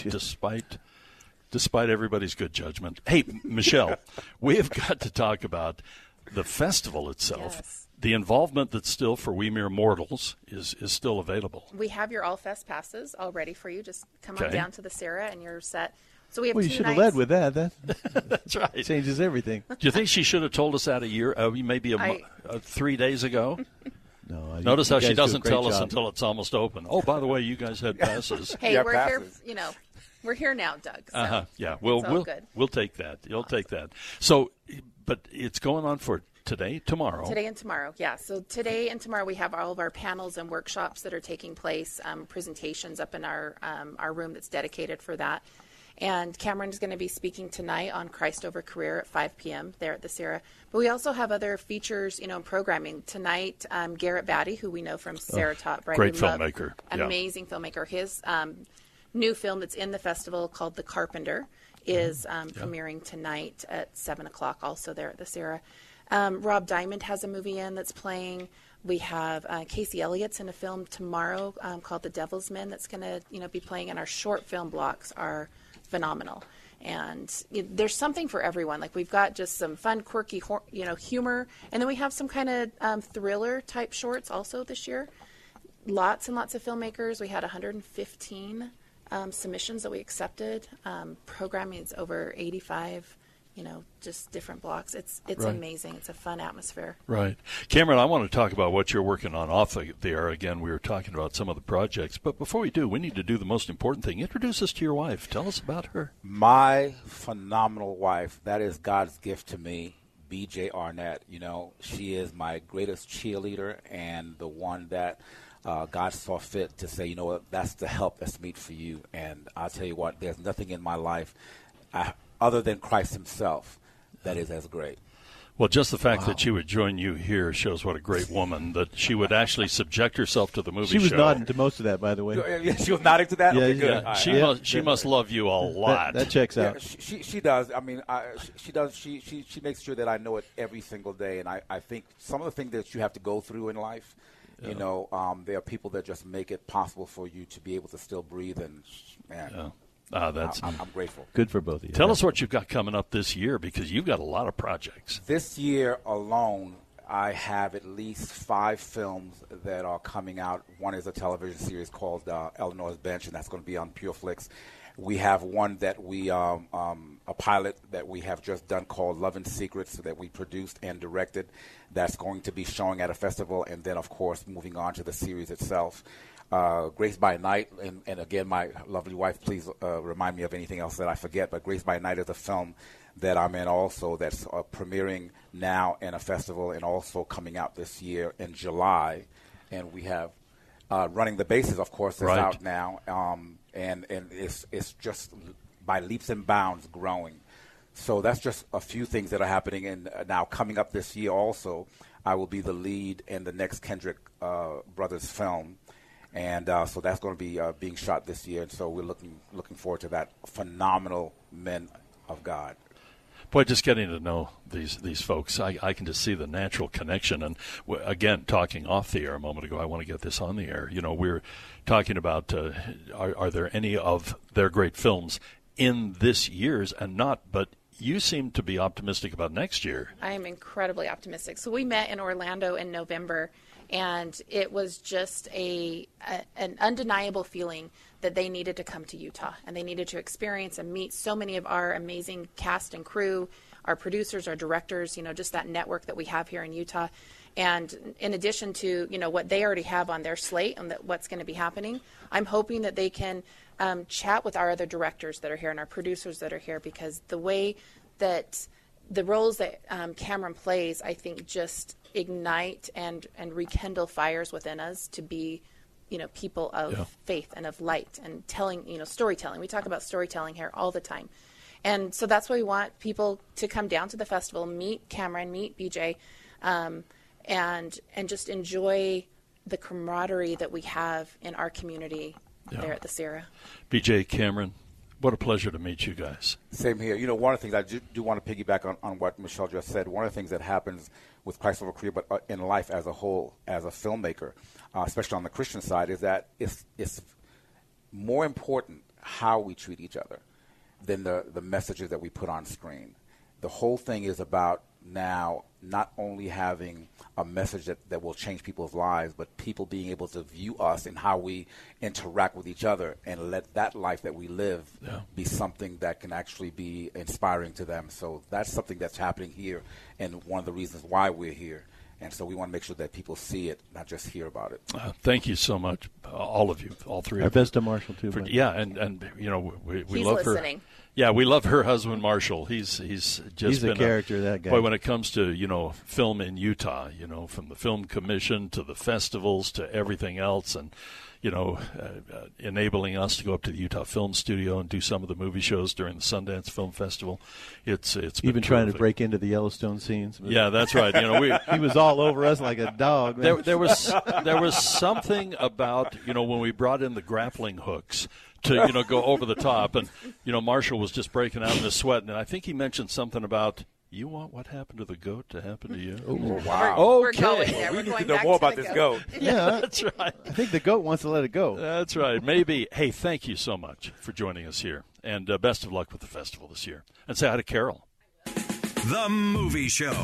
despite everybody's good judgment. Hey, Michelle, we have got to talk about the festival itself. Yes. The involvement that's still for We Mere Mortals is still available. We have your All Fest passes all ready for you. Just come on Okay. down to the Sarah and you're set. So we have Well, two you should have nights. led with that. That's right. Changes everything. Do you think she should have told us that maybe 3 days ago? No. Notice you how she guys do a doesn't great tell us job. until it's almost open. Oh, by the way, you guys had passes. Hey, Yeah, we're passes. here, we're here now, Doug. So Yeah. it's all good. We'll take that. You'll take that. So, but it's going on for today, tomorrow. Today and tomorrow, yeah. So today and tomorrow we have all of our panels and workshops that are taking place, presentations up in our room that's dedicated for that. And Cameron is going to be speaking tonight on Christ Over Career at 5 p.m. there at the Sarah. But we also have other features, and programming. Tonight, Garrett Batty, who we know from Sarah Taught Bright. Great We love, filmmaker. An Yeah. amazing filmmaker. His new film that's in the festival called The Carpenter is premiering tonight at 7 o'clock also there at the Sarah. Rob Diamond has a movie in that's playing. We have Casey Elliott's in a film tomorrow called The Devil's Men that's going to be playing. And our short film blocks are phenomenal. And there's something for everyone. Like we've got just some fun, quirky, humor, and then we have some kind of thriller type shorts also this year. Lots and lots of filmmakers. We had 115 submissions that we accepted. Programming is over 85. Just different blocks. It's Right. amazing. It's a fun atmosphere. Right. Cameron, I want to talk about what you're working on off the air. Again, we were talking about some of the projects. But before we do, we need to do the most important thing. Introduce us to your wife. Tell us about her. My phenomenal wife, that is God's gift to me, BJ Arnett. She is my greatest cheerleader and the one that God saw fit to say, that's the help that's meet for you. And I'll tell you what, there's nothing in my life other than Christ himself that is as great. Well, just the fact that she would join you here shows what a great woman, that she would actually subject herself to the movie show. She was nodding to most of that, by the way. She was nodding to that? Yeah, Okay, good. Yeah. She must love you a lot. That checks out. She does. I mean, she does. She makes sure that I know it every single day. And I think some of the things that you have to go through in life, there are people that just make it possible for you to be able to still breathe. And man, I'm grateful. Good for both of you. Tell us what you've got coming up this year, because you've got a lot of projects. This year alone, I have at least 5 films that are coming out. One is a television series called Eleanor's Bench, and that's going to be on PureFlix. We have one that a pilot that we have just done called Love and Secrets that we produced and directed. That's going to be showing at a festival, and then, of course, moving on to the series itself. Grace by Night, and again, my lovely wife, please remind me of anything else that I forget, but Grace by Night is a film that I'm in also that's premiering now in a festival and also coming out this year in July. And we have Running the Bases, of course, that's out now, and it's just by leaps and bounds growing. So that's just a few things that are happening. And now coming up this year also, I will be the lead in the next Kendrick Brothers film. And so that's going to be being shot this year, and so we're looking forward to that. Phenomenal men of God. Boy, just getting to know these folks, I can just see the natural connection. And again, talking off the air a moment ago, I want to get this on the air. We're talking about are there any of their great films in this year's and not, but you seem to be optimistic about next year. I am incredibly optimistic. So we met in Orlando in November, and it was just an undeniable feeling that they needed to come to Utah, and they needed to experience and meet so many of our amazing cast and crew, our producers, our directors, just that network that we have here in Utah. And in addition to, what they already have on their slate and what's going to be happening, I'm hoping that they can chat with our other directors that are here and our producers that are here, because the way that the roles that Cameron plays, I think, just ignite and rekindle fires within us to be, people of faith and of light and telling, storytelling. We talk about storytelling here all the time. And so that's why we want people to come down to the festival, meet Cameron, meet BJ, and just enjoy the camaraderie that we have in our community there at the Sierra. BJ, Cameron, what a pleasure to meet you guys. Same here. One of the things I do want to piggyback on what Michelle just said. One of the things that happens with Christ Over Korea, but in life as a whole, as a filmmaker, especially on the Christian side, is that it's more important how we treat each other than the messages that we put on screen. The whole thing is about now not only having a message that will change people's lives, but people being able to view us and how we interact with each other, and let that life that we live be something that can actually be inspiring to them. So that's something that's happening here, and one of the reasons why we're here. And so we want to make sure that people see it, not just hear about it. Thank you so much, all of you, all three Our of you. Our best to Marshall, too. And we love listening. her. Yeah, we love her husband, Marshall. He's been a character, that guy. Boy, when it comes to, film in Utah, from the Film Commission to the festivals to everything else, and, enabling us to go up to the Utah Film Studio and do some of the movie shows during the Sundance Film Festival. It's been even trying to break into the Yellowstone scenes. Yeah, that's right. He was all over us like a dog. There was something about, when we brought in the grappling hooks to go over the top, and Marshall was just breaking out in his sweat, and I think he mentioned something about, you want what happened to the goat to happen to you? Oh, wow. We're going there. We need to know more about this goat. Yeah, that's right. I think the goat wants to let it go. That's right. Maybe. Hey, thank you so much for joining us here, and best of luck with the festival this year. And say hi to Carol. The Movie Show.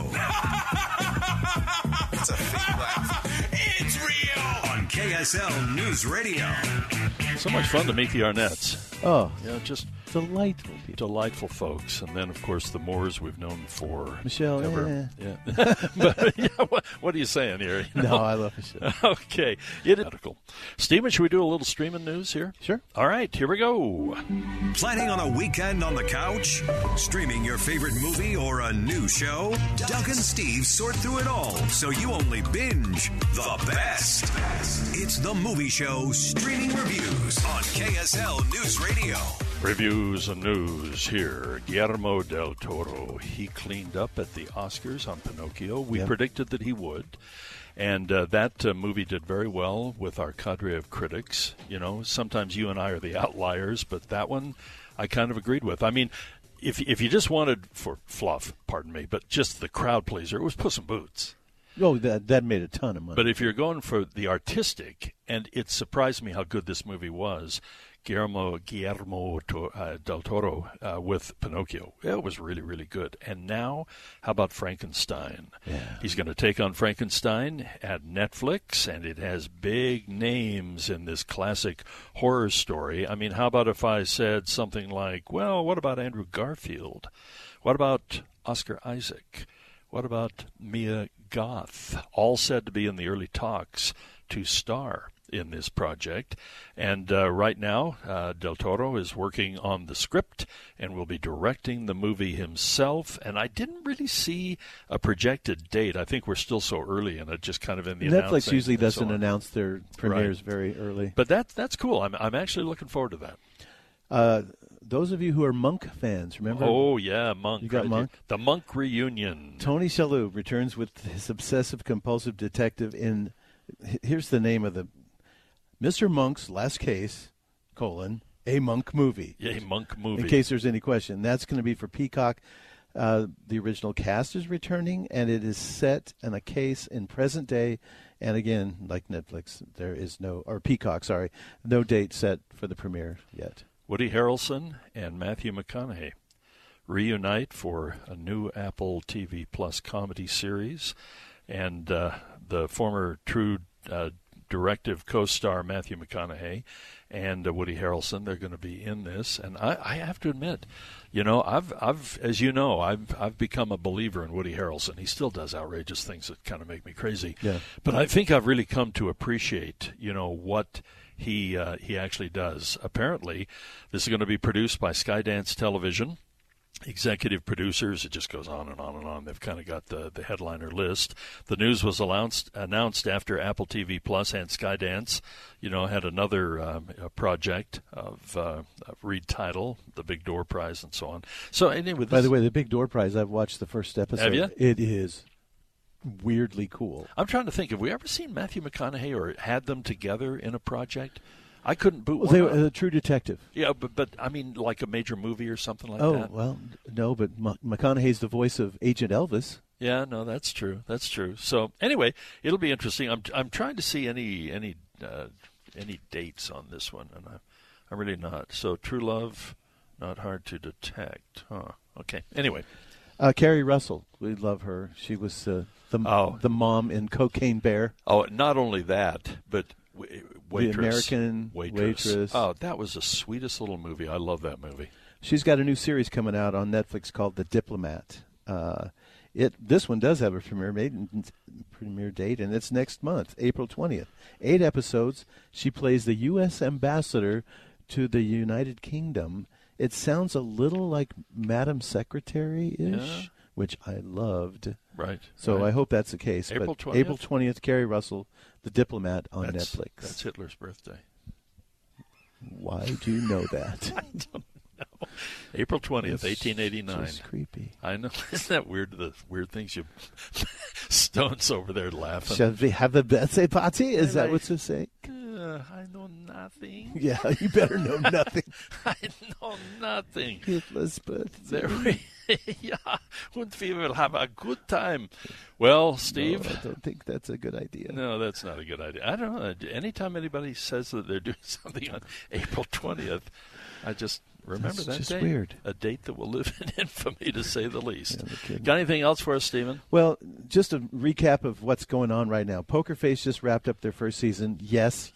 It's a fake laugh. It's real on KSL News Radio. So much fun to meet the Arnettts. Oh, yeah, just delightful people. Delightful folks. And then, of course, the Moores we've known for Michelle. ever. Yeah. But, what are you saying here? No, I love Michelle. Okay. Steven, should we do a little streaming news here? Sure. All right, here we go. Planning on a weekend on the couch? Streaming your favorite movie or a new show? Doug and Steve sort through it all, so you only binge the best. It's The Movie Show Streaming Reviews on KSL News Radio. Reviews and news here. Guillermo del Toro, he cleaned up at the Oscars on Pinocchio. We predicted that he would. And that movie did very well with our cadre of critics. Sometimes you and I are the outliers, but that one I kind of agreed with. I mean, if you just wanted, for fluff, pardon me, but just the crowd pleaser, it was Puss in Boots. Oh, that made a ton of money. But if you're going for the artistic, and it surprised me how good this movie was, Guillermo del Toro with Pinocchio. It was really, really good. And now, how about Frankenstein? Yeah. He's going to take on Frankenstein at Netflix, and it has big names in this classic horror story. I mean, how about if I said something like, well, what about Andrew Garfield? What about Oscar Isaac? What about Mia Goth? All said to be in the early talks to star in this project. And right now, Del Toro is working on the script and will be directing the movie himself. And I didn't really see a projected date. I think we're still so early in it, just kind of in the announcing. Netflix usually doesn't announce their premieres very early. But that's cool. I'm actually looking forward to that. Those of you who are Monk fans, remember? Oh, yeah, Monk. You got Monk? The Monk reunion. Tony Shalhoub returns with his obsessive-compulsive detective in, here's the name of the, Mr. Monk's Last Case, a Monk movie. Yeah, a Monk movie. In case there's any question. That's going to be for Peacock. The original cast is returning, and it is set in a case in present day. And again, like Netflix, there is no date set for the premiere yet. Woody Harrelson and Matthew McConaughey reunite for a new Apple TV Plus comedy series. And the former True Directive co-star Matthew McConaughey and Woody Harrelson. They're going to be in this, and I have to admit, I've as you know, I've become a believer in Woody Harrelson. He still does outrageous things that kind of make me crazy. Yeah. But I think I've really come to appreciate, what he actually does. Apparently, this is going to be produced by Skydance Television. Executive producers, it just goes on and on and on. They've kind of got the headliner list. The news was announced after Apple TV Plus and Skydance, had another project of Reed Title, the Big Door Prize, and so on. So anyway, by the way, the Big Door Prize, I've watched the first episode. Have you? It is weirdly cool. I'm trying to think, have we ever seen Matthew McConaughey or had them together in a project? I couldn't boot one up. They True Detective. Yeah, but I mean, like a major movie or something like that. Oh, well, no, but McConaughey's the voice of Agent Elvis. Yeah, no, that's true. That's true. So anyway, it'll be interesting. I'm trying to see any dates on this one, and I'm really not. So True Love, not hard to detect. Huh. Okay. Anyway, Carrie Russell, we love her. She was the mom in Cocaine Bear. Oh, not only that, but. Waitress. The American Waitress. Oh, that was the sweetest little movie. I love that movie. She's got a new series coming out on Netflix called The Diplomat. This one does have a premiere date, and it's next month, April 20th. 8 episodes. She plays the U.S. ambassador to the United Kingdom. It sounds a little like Madam Secretary-ish, which I loved. Right. So right. I hope that's the case. April 20th? April 20th, Carrie Russell, The Diplomat on Netflix. That's Hitler's birthday. Why do you know that? I don't know. April 20th, 1889. It's creepy. I know. Isn't that weird, the weird things you... Stone's over there laughing. Shall we have a birthday party? Is that what you're saying? I know nothing. Yeah, you better know nothing. I know nothing. Hitler's birthday. Yeah, and we will have a good time. Well, Steve. No, I don't think that's a good idea. No, that's not a good idea. I don't know. Anytime anybody says that they're doing something on April 20th, I just remember that just date. Weird. A date that will live in infamy, to say the least. Yeah, got anything else for us, Stephen? Well, just a recap of what's going on right now. Poker Face just wrapped up their first season. Yes.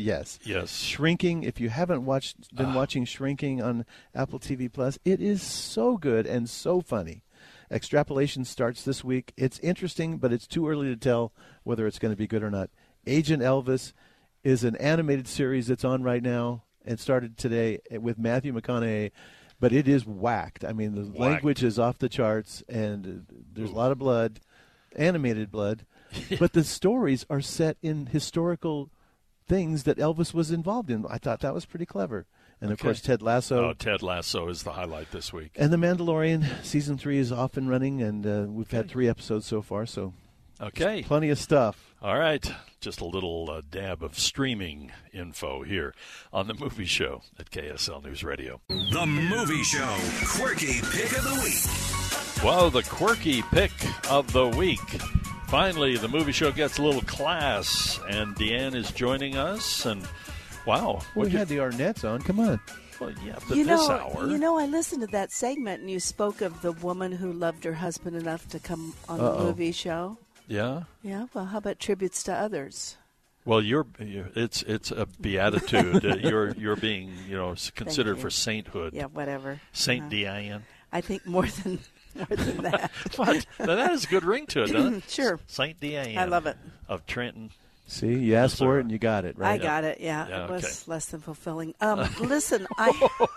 Shrinking. If you haven't been watching Shrinking on Apple TV Plus, it is so good and so funny. Extrapolation starts this week. It's interesting, but it's too early to tell whether it's going to be good or not. Agent Elvis is an animated series that's on right now. It started today with Matthew McConaughey, but it is whacked. I mean, the language is off the charts, and there's a lot of blood, animated blood, but the stories are set in historical things that Elvis was involved in. I thought that was pretty clever. And, of course, Ted Lasso. Oh, Ted Lasso is the highlight this week. And The Mandalorian, Season 3 is off and running, and we've had 3 episodes so far, so plenty of stuff. All right. Just a little dab of streaming info here on The Movie Show at KSL News Radio. The Movie Show, Quirky Pick of the Week. Well, the Quirky Pick of the Week. Finally, The Movie Show gets a little class, and Deanne is joining us, and wow. We had the Arnettes on. Come on. Well, yeah, but this hour. I listened to that segment, and you spoke of the woman who loved her husband enough to come on the Movie Show. Yeah. Yeah. Well, how about tributes to others? Well, it's a beatitude. you're being considered for sainthood. Yeah, whatever. Saint Deanne. I think more than that. What? Now, that has a good ring to it, doesn't it? Sure. Saint Deanne. I love it. Of Trenton. See, you asked for it and you got it, right? I got it, yeah. It was less than fulfilling. Listen, I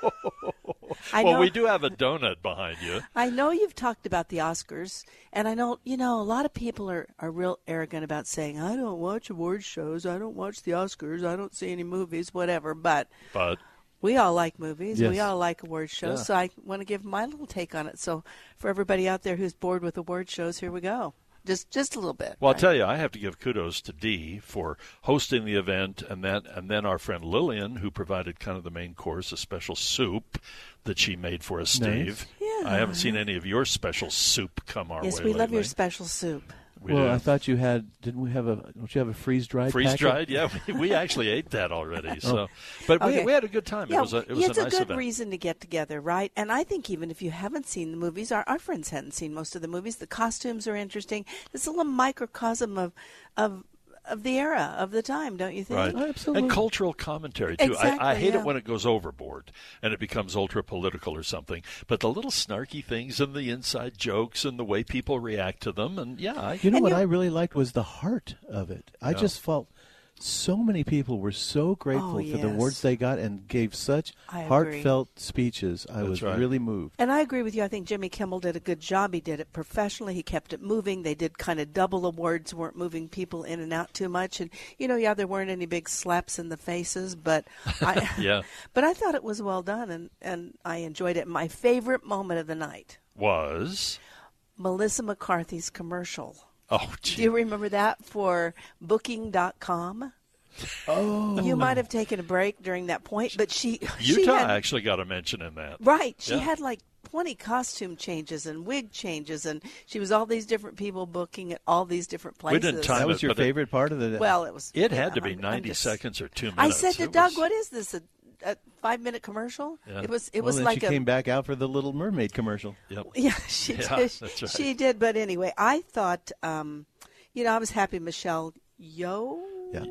know, we do have a donut behind you. I know you've talked about the Oscars, and I know, a lot of people are real arrogant about saying, I don't watch award shows, I don't watch the Oscars, I don't see any movies, whatever, but we all like movies. Yes. We all like award shows, so I want to give my little take on it. So for everybody out there who's bored with award shows, here we go. Just a little bit. Well, I'll tell you, I have to give kudos to Dee for hosting the event, and then our friend Lillian, who provided kind of the main course, a special soup that she made for us, Steve. Nice. Yeah. I haven't seen any of your special soup come our way Yes, we love lately. your special soup. I thought you had. Don't you have a freeze-dried? Freeze-dried? Yeah, we actually ate that already. So, but we had a good time. Yeah, it was a it's nice a good event. reason to get together, right? And I think even if you haven't seen the movies, our friends hadn't seen most of the movies. The costumes are interesting. It's a little microcosm of of the era, of the time, don't you think? Right. Absolutely. And cultural commentary, too. Exactly, I hate yeah. it when it goes overboard and it becomes ultra-political or something. But the little snarky things and the inside jokes and the way people react to them, and I really liked was the heart of it. I just felt so many people were so grateful for the awards they got and gave such heartfelt speeches. I was really moved. And I agree with you. I think Jimmy Kimmel did a good job. He did it professionally. He kept it moving. They did kind of double awards, weren't moving people in and out too much. And, there weren't any big slaps in the faces, but but I thought it was well done, and I enjoyed it. My favorite moment of the night was Melissa McCarthy's commercial. Oh, gee. Do you remember that for Booking.com? Oh. You might have taken a break during that point, but Utah actually got a mention in that. Right. She had like 20 costume changes and wig changes, and she was all these different people booking at all these different places. We didn't time that was your favorite part of the Well, it was. It had to be 90 seconds or 2 minutes. I said to Doug, what is this, a 5-minute commercial? Yeah. It was then like she came back out for the Little Mermaid commercial. Yep. Yeah, she did. That's right. She did, but anyway, I thought, I was happy Michelle Yeoh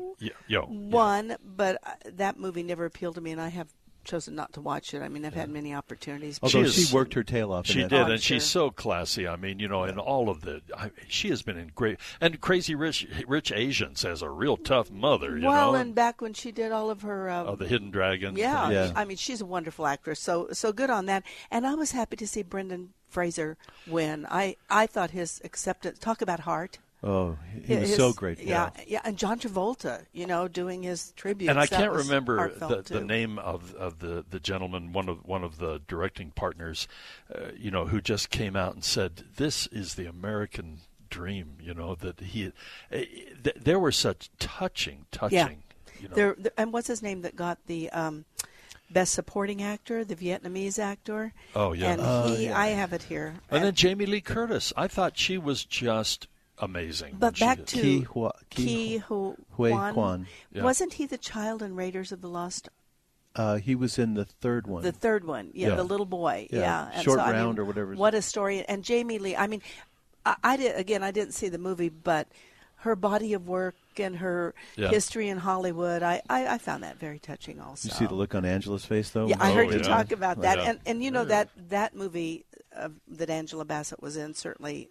won, but that movie never appealed to me, and I have chosen not to watch it. I mean, I've had many opportunities. Although she worked her tail off. She in did, that. and she's so classy. I mean, in all of she has been in great, and Crazy Rich Asians as a real tough mother, and back when she did all of her... the Hidden Dragon. Yeah, I mean, she's a wonderful actress, so good on that. And I was happy to see Brendan Fraser win. I thought his acceptance, talk about heart. Oh, he was so great. Yeah, and John Travolta, doing his tribute. And I can't remember the name of the gentleman, one of the directing partners, who just came out and said, "This is the American dream." That there were such touching. Yeah. And what's his name that got the Best Supporting Actor, the Vietnamese actor? Oh yeah, and I have it here. And then Jamie Lee Curtis, I thought she was just amazing. But back to Ke Huy Quan. Yeah. Wasn't he the child in Raiders of the Lost? He was in the third one. The third one, the little boy. Yeah. And Short Round or whatever. What a story. And Jamie Lee, I mean, I didn't see the movie, but her body of work and her history in Hollywood, I found that very touching also. You see the look on Angela's face, though? Yeah, I heard you talk about that. And that movie that Angela Bassett was in certainly...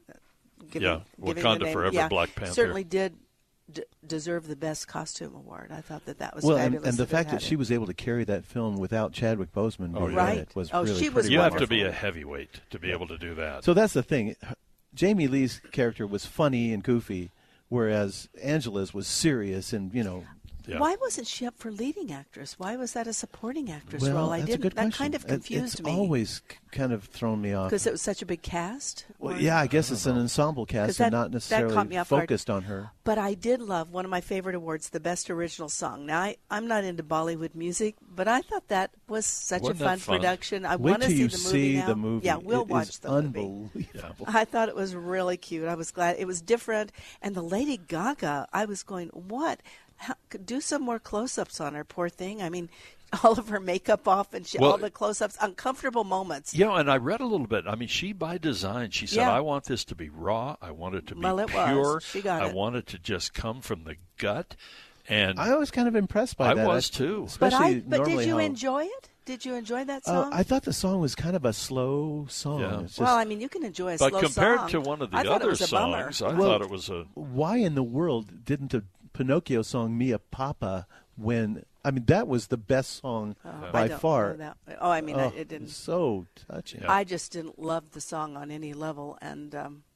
Wakanda Forever, Black Panther. Certainly did deserve the Best Costume Award. I thought that was fabulous. And the fact that she was able to carry that film without Chadwick Boseman right. it was really she was You wonderful. have to be a heavyweight to be able to do that. So that's the thing. Jamie Lee's character was funny and goofy, whereas Angela's was serious and, Yeah. Why wasn't she up for leading actress? Why was that a supporting actress well, role? That's a good that question. kind of confused me. It's always kind of thrown me off. Because it was such a big cast? Well, yeah, I guess it's an ensemble cast and not necessarily focused on her. But I did love one of my favorite awards, the Best Original Song. Now, I'm not into Bollywood music, but I thought that was such a fun production. I want to see the movie now. Yeah, we'll watch the movie. Unbelievable. I thought it was really cute. I was glad. It was different. And the Lady Gaga, I was going, what? Do some more close-ups on her, poor thing. I mean, all of her makeup off and all the close-ups, uncomfortable moments. And I read a little bit. I mean, she by design, she said, I want this to be raw. I want it to be pure. She got I want it to just come from the gut. And I was kind of impressed by that. I was too. Especially but did you enjoy it? Did you enjoy that song? I thought the song was kind of a slow song. Yeah. Just, well, I mean, you can enjoy a slow song. But compared to one of the other songs, I thought it was a... Why in the world didn't a Pinocchio song Mia Papa when... I mean, that was the best song by far. It didn't... So touching. I just didn't love the song on any level and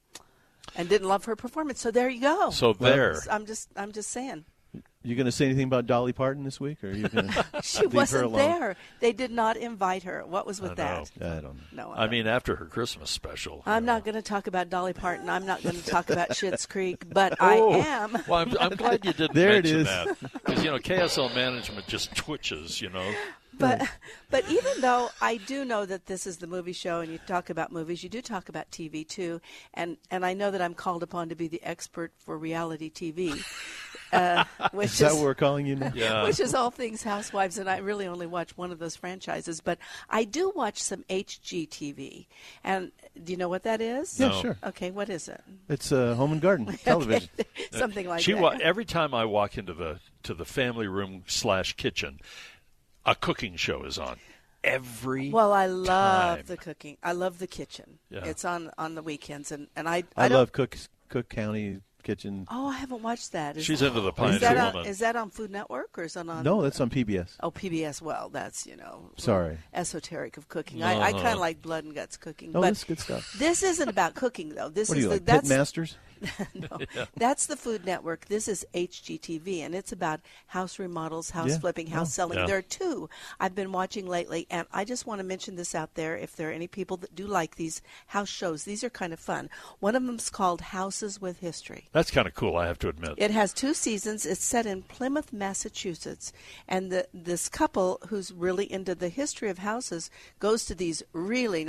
didn't love her performance. So there you go. So there. I'm just saying. You going to say anything about Dolly Parton this week, or are you going to She wasn't there. They did not invite her. What was with that? I don't know. No, I mean, after her Christmas special. I'm not going to talk about Dolly Parton. I'm not going to talk about Schitt's Creek, but I am. Well, I'm glad you didn't mention that. Because, KSL management just twitches, But even though I do know that this is the movie show and you talk about movies, you do talk about TV too, and I know that I'm called upon to be the expert for reality TV, which Is that what we're calling you now? Yeah. Which is all things Housewives, and I really only watch one of those franchises. But I do watch some HGTV. And do you know what that is? Yeah, sure. Okay, what is it? It's Home and Garden television. Something like that. Every time I walk into the family room / kitchen, a cooking show is on. Well, I love time. the cooking. I love the kitchen. Yeah. It's on the weekends, and I love Cook County Kitchen. Oh, I haven't watched that. She's into the Pioneer Woman. Is that on Food Network or is that on? No, that's on PBS. Oh, PBS. Well, that's Sorry. esoteric of cooking. I kind of like blood and guts cooking. Oh, but that's good stuff. This isn't about cooking though. This what is are you, like that's Pitmasters? No, that's the Food Network. This is HGTV, and it's about house remodels, house flipping, house selling. Yeah. There are two I've been watching lately, and I just want to mention this out there. If there are any people that do like these house shows, these are kind of fun. One of them's called Houses with History. That's kind of cool, I have to admit. It has 2 seasons. It's set in Plymouth, Massachusetts, and this couple who's really into the history of houses goes to these really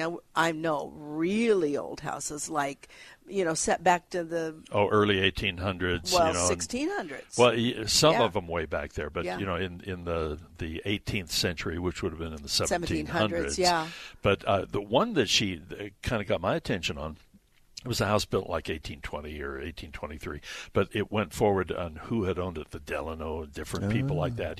old houses, like set back to the early 1800s. 1600s. Well, some of them way back there, but Yeah. In the 18th century, which would have been in the 1700s. Yeah. But the one that she kind of got my attention on. It was a house built like 1820 or 1823, but it went forward on who had owned it, the Delano, different people like that,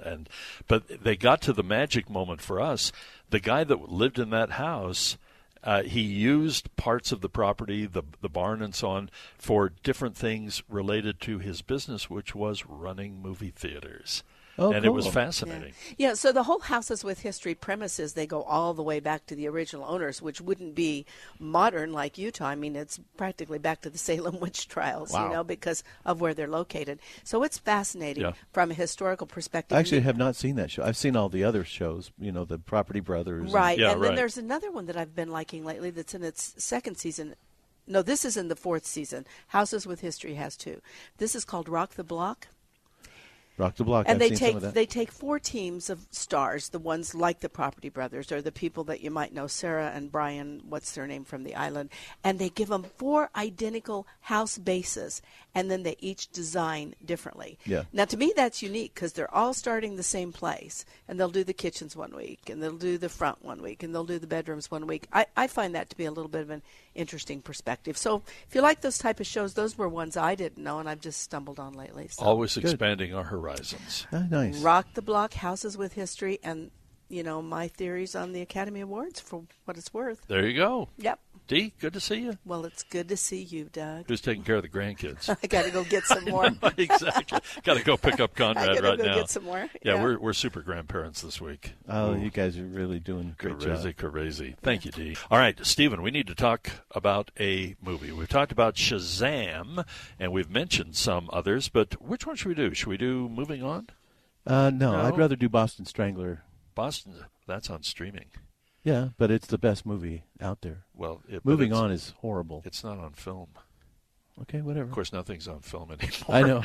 but they got to the magic moment for us. The guy that lived in that house, he used parts of the property, the barn and so on, for different things related to his business, which was running movie theaters. Oh, and cool. it was fascinating. Yeah, so the whole Houses with History premises, they go all the way back to the original owners, which wouldn't be modern like Utah. I mean, it's practically back to the Salem witch trials, Wow. Because of where they're located. So it's fascinating from a historical perspective. I actually have not seen that show. I've seen all the other shows, the Property Brothers. Right, and then there's another one that I've been liking lately that's in its 2nd season. No, this is in the 4th season. Houses with History has 2. This is called Rock the Block. Rock the Block. And I've seen some of that. they take 4 teams of stars, the ones like the Property Brothers or the people that you might know, Sarah and Brian, what's their name from the island, and they give them 4 identical house bases, and then they each design differently. Yeah. Now, to me, that's unique because they're all starting the same place, and they'll do the kitchens one week, and they'll do the front one week, and they'll do the bedrooms one week. I find that to be a little bit of an interesting perspective. So if you like those type of shows, those were ones I didn't know, and I've just stumbled on lately. So. Always expanding our horizons. Nice. Rock the Block, Houses with History, and, my theories on the Academy Awards for what it's worth. There you go. Yep. Dee, good to see you. Well, it's good to see you, Doug. Who's taking care of the grandkids? I got to go get some more. Exactly. Got to go pick up Conrad I gotta right go now. Get some more. Yeah, we're super grandparents this week. Oh, you guys are really doing a great job. Crazy. Thank you, Dee. All right, Stephen, we need to talk about a movie. We've talked about Shazam, and we've mentioned some others, but which one should we do? Should we do Moving On? No, I'd rather do Boston Strangler. Boston, that's on streaming. Yeah, but it's the best movie out there. Well, Moving On is horrible. It's not on film. Okay, whatever. Of course, nothing's on film anymore. I know.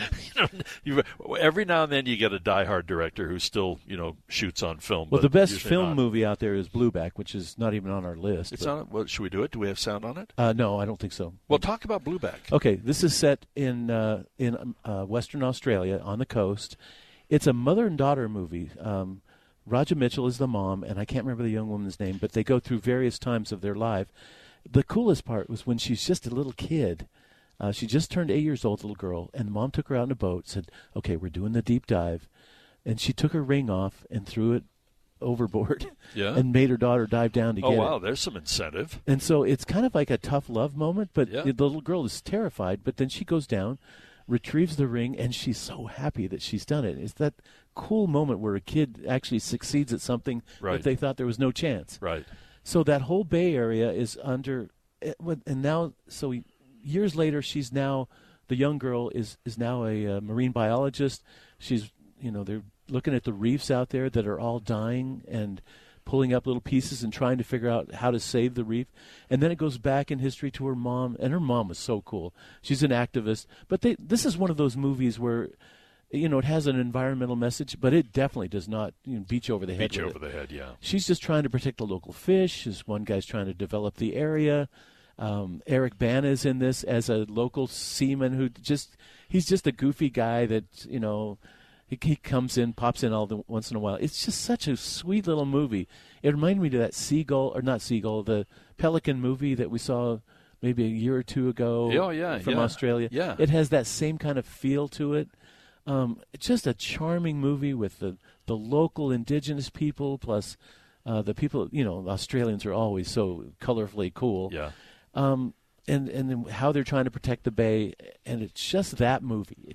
Every now and then you get a diehard director who still, shoots on film. Well, but the best usually film not. movie out there is Blueback, which is not even on our list. It's not. Well, should we do it? Do we have sound on it? No, I don't think so. Well, talk about Blueback. Okay, this is set in Western Australia on the coast. It's a mother and daughter movie. Raja Mitchell is the mom, and I can't remember the young woman's name, but they go through various times of their life. The coolest part was when she's just a little kid. She just turned 8 years old, little girl, and the mom took her out in a boat, said, okay, we're doing the deep dive. And she took her ring off and threw it overboard and made her daughter dive down to get it. Oh, wow, there's some incentive. And so it's kind of like a tough love moment, but the little girl is terrified, but then she goes down, retrieves the ring, and she's so happy that she's done it. It's that cool moment where a kid actually succeeds at something that they thought there was no chance. Right. So that whole Bay Area is under, and now, so years later, she's now, the young girl is now a marine biologist. She's, they're looking at the reefs out there that are all dying and pulling up little pieces and trying to figure out how to save the reef. And then it goes back in history to her mom, and her mom was so cool. She's an activist. But this is one of those movies where, it has an environmental message, but it definitely does not beat you over the head. Beat you over the head, yeah. She's just trying to protect the local fish. This one guy's trying to develop the area. Eric Bana is in this as a local seaman who he's just a goofy guy that, he comes in, pops in once in a while. It's just such a sweet little movie. It reminded me of that the Pelican movie that we saw maybe a year or two ago from Australia. Yeah. It has that same kind of feel to it. It's just a charming movie with the local indigenous people plus the people, Australians are always so colorfully cool. Yeah. And how they're trying to protect the bay, and it's just that movie.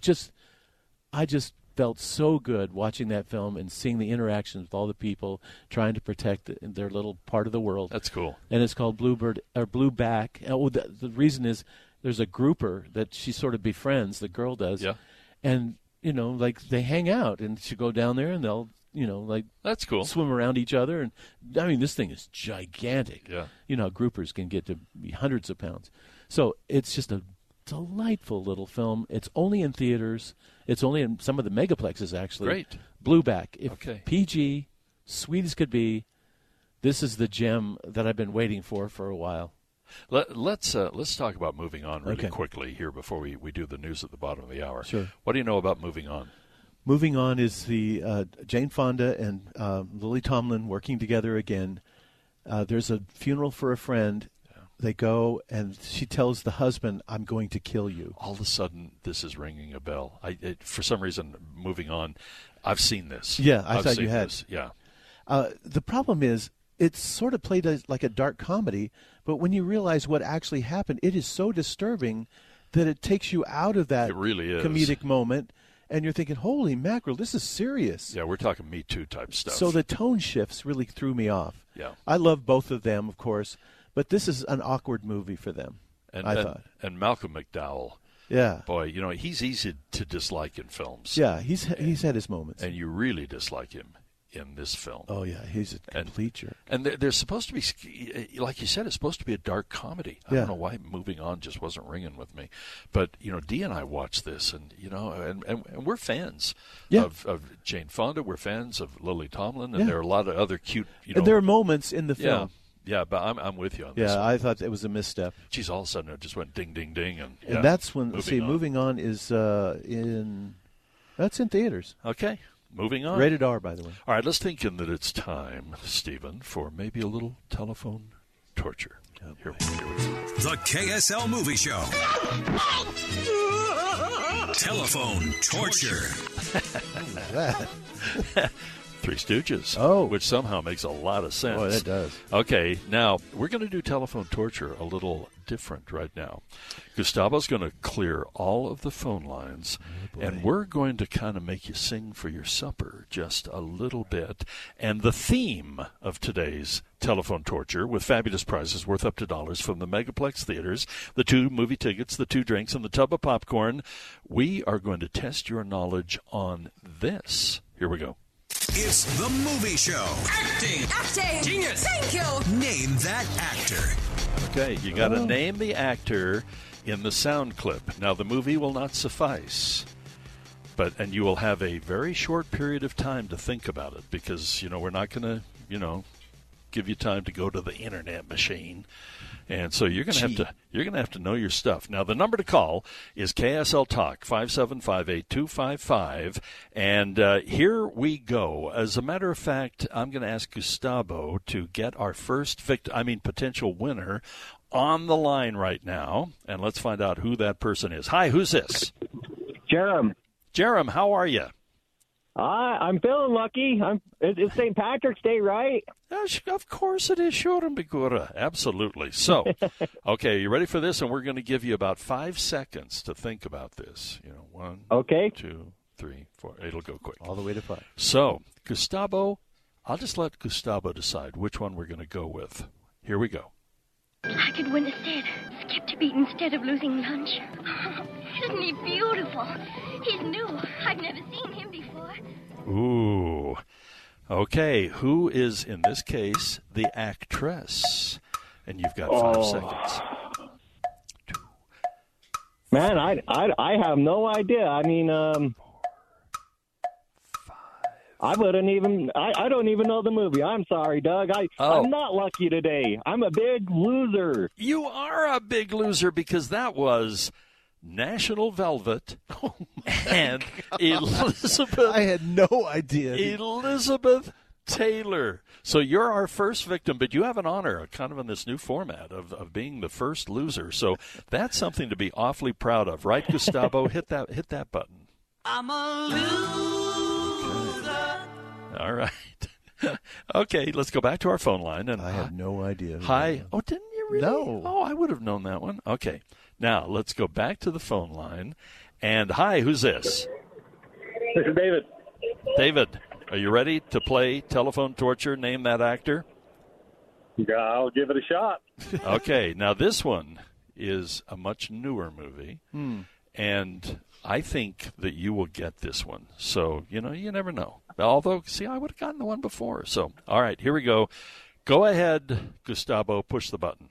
I just felt so good watching that film and seeing the interactions with all the people trying to protect their little part of the world. That's cool. And it's called Blueback. The reason is there's a grouper that she sort of befriends, the girl does. Yeah. And, they hang out, and she go down there, and they'll, that's cool. Swim around each other. And, this thing is gigantic. Yeah. Groupers can get to be hundreds of pounds. So it's just a delightful little film. It's only in theaters. It's only in some of the megaplexes, actually. Great. Blueback. Okay. PG, sweet as could be. This is the gem that I've been waiting for a while. Let's talk about Moving On really quickly here before we do the news at the bottom of the hour. Sure. What do you know about Moving On? Moving On is the Jane Fonda and Lily Tomlin working together again. There's a funeral for a friend. They go, and she tells the husband, "I'm going to kill you." All of a sudden, this is ringing a bell. For some reason, Moving On, I've seen this. Yeah, I thought you had. This. Yeah. The problem is, it's sort of played like a dark comedy, but when you realize what actually happened, it is so disturbing that it takes you out of that comedic moment, and you're thinking, holy mackerel, this is serious. Yeah, we're talking Me Too type stuff. So the tone shifts really threw me off. Yeah. I love both of them, of course, but this is an awkward movie for them, I thought. And Malcolm McDowell. Yeah. Boy, he's easy to dislike in films. Yeah, he's had his moments. And you really dislike him in this film. Oh, yeah, he's a complete jerk. And there's supposed to be, like you said, it's supposed to be a dark comedy. I don't know why Moving On just wasn't ringing with me. But, Dee and I watched this, and, and we're fans of Jane Fonda. We're fans of Lily Tomlin, and there are a lot of other cute, And there are moments in the film. Yeah, but I'm with you on this. Yeah, I thought it was a misstep. Geez, all of a sudden it just went ding, ding, ding. And that's when, Moving On is that's in theaters. Okay. Moving on. Rated R, by the way. All right, let's think that it's time, Stephen, for maybe a little telephone torture. Here we go. The KSL Movie Show. Telephone torture. Three Stooges, which somehow makes a lot of sense. Boy, that does. Okay, now we're going to do telephone torture a little different right now. Gustavo's going to clear all of the phone lines, and we're going to kind of make you sing for your supper just a little bit. And the theme of today's telephone torture, with fabulous prizes worth up to $1 from the Megaplex Theaters, the 2 movie tickets, the 2 drinks, and the tub of popcorn, we are going to test your knowledge on this. Here we go. It's the movie show. Acting. Genius. Thank you. Name that actor. Okay, you got to name the actor in the sound clip. Now, the movie will not suffice, and you will have a very short period of time to think about it because, we're not going to, give you time to go to the internet machine. And so you're going to have to know your stuff. Now, the number to call is KSL Talk, 575-8255. And here we go. As a matter of fact, I'm going to ask Gustavo to get our first potential winner on the line right now. And let's find out who that person is. Hi, who's this? Jerem. Jerem, how are you? I'm feeling lucky. It's St. Patrick's Day, right? Of course it is, Shorambigura. Absolutely. So, okay, you ready for this? And we're going to give you about 5 seconds to think about this. 1, 2, 3, 4. It'll go quick. All the way to 5. So, Gustavo, I'll just let Gustavo decide which one we're going to go with. Here we go. I could win instead. Skip to beat instead of losing lunch. Isn't he beautiful? He's new. I've never seen him before. Ooh. Okay, who is, in this case, the actress? And you've got 5 seconds. Man, I have no idea. I mean, I don't even know the movie. I'm sorry, Doug. I'm not lucky today. I'm a big loser. You are a big loser because that was National Velvet and Elizabeth. I had no idea. Elizabeth Taylor. So you're our first victim, but you have an honor, kind of in this new format of being the first loser. So that's something to be awfully proud of, right, Gustavo? Hit that button. I'm a loser. Okay. All right. Okay, let's go back to our phone line. And I have no idea. Hi. Oh, didn't you really? No. Oh, I would have known that one. Okay. Now let's go back to the phone line. And hi, who's this? This is David. David. Are you ready to play Telephone Torture? Name that actor. Yeah, I'll give it a shot. Okay, now this one is a much newer movie, and I think that you will get this one. So, you never know. Although, see, I would have gotten the one before. So, all right, here we go. Go ahead, Gustavo, push the button.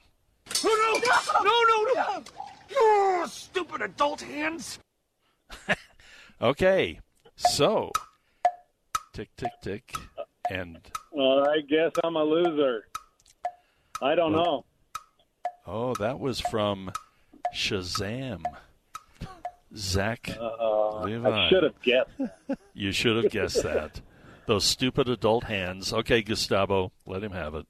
No! You stupid adult hands! Okay, so... Tick, tick, tick, and... I guess I'm a loser. I don't know. Oh, that was from Shazam. Zach Levi. I should have guessed. You should have guessed that. Those stupid adult hands. Okay, Gustavo, let him have it.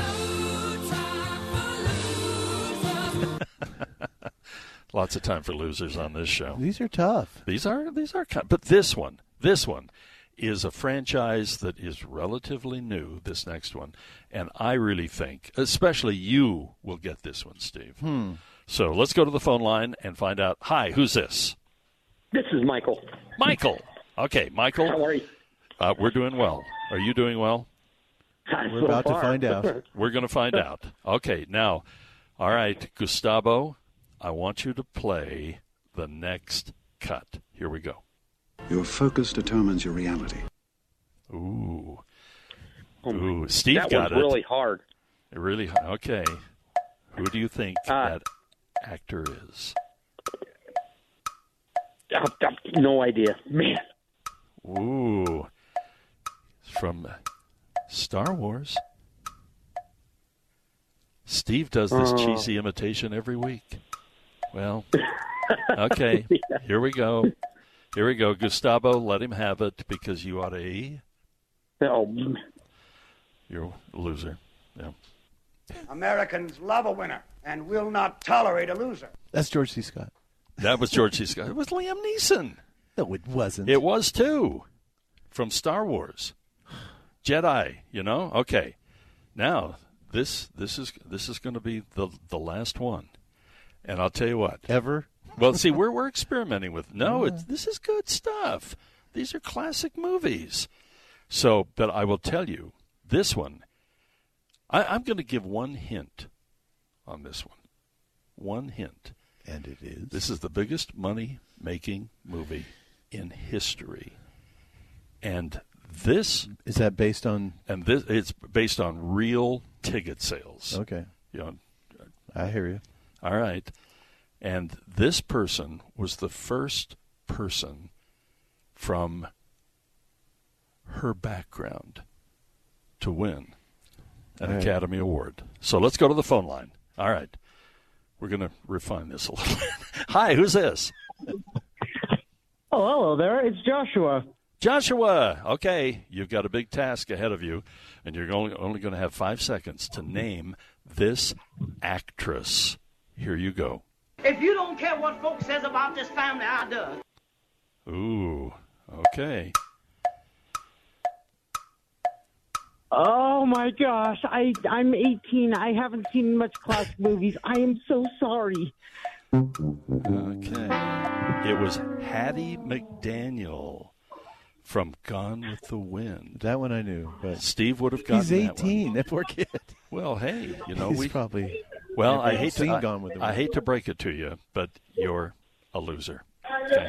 Lots of time for losers on this show. These are tough. These are but this one is a franchise that is relatively new, this next one, and I really think, especially you, will get this one, Steve. So let's go to the phone line and find out. Hi, who's this? This is Michael. Michael. Okay, Michael. How are you? We're doing well. Are you doing well? We're about to find out. We're going to find out. Okay, now, all right, Gustavo, I want you to play the next cut. Here we go. Your focus determines your reality. Ooh. Steve got it. That was really hard. Really hard. Okay. Who do you think that actor is? No idea. Man. Ooh. From Star Wars. Steve does this cheesy imitation every week. Well, okay. Yeah. Here we go. Gustavo, let him have it because you ought to. You're a loser. Yeah. Americans love a winner and will not tolerate a loser. That's George C. Scott. That was George C. Scott. It was Liam Neeson. No, it wasn't. It was too. From Star Wars. Jedi, Okay. Now, this is going to be the last one. And I'll tell you what. Ever? Well, see, we're experimenting with. No, this is good stuff. These are classic movies. So, but I will tell you, this one, I'm going to give one hint on this one. One hint. And it is? This is the biggest money-making movie in history. And this... Is that based on... And this it's based on real ticket sales. Okay. I hear you. All right. And this person was the first person from her background to win an Academy Award. So let's go to the phone line. All right. We're going to refine this a little bit. Hi, who's this? Oh, hello there. It's Joshua. Joshua. Okay. You've got a big task ahead of you, and you're only going to have 5 seconds to name this actress. Here you go. If you don't care what folks says about this family, I do. Ooh, okay. Oh, my gosh. I'm 18. I haven't seen much classic movies. I am so sorry. Okay. It was Hattie McDaniel from Gone with the Wind. That one I knew. But Steve would have gotten he's 18. That poor kid. Well, hey, he's probably... Well, I hate to break it to you, but you're a loser. Okay.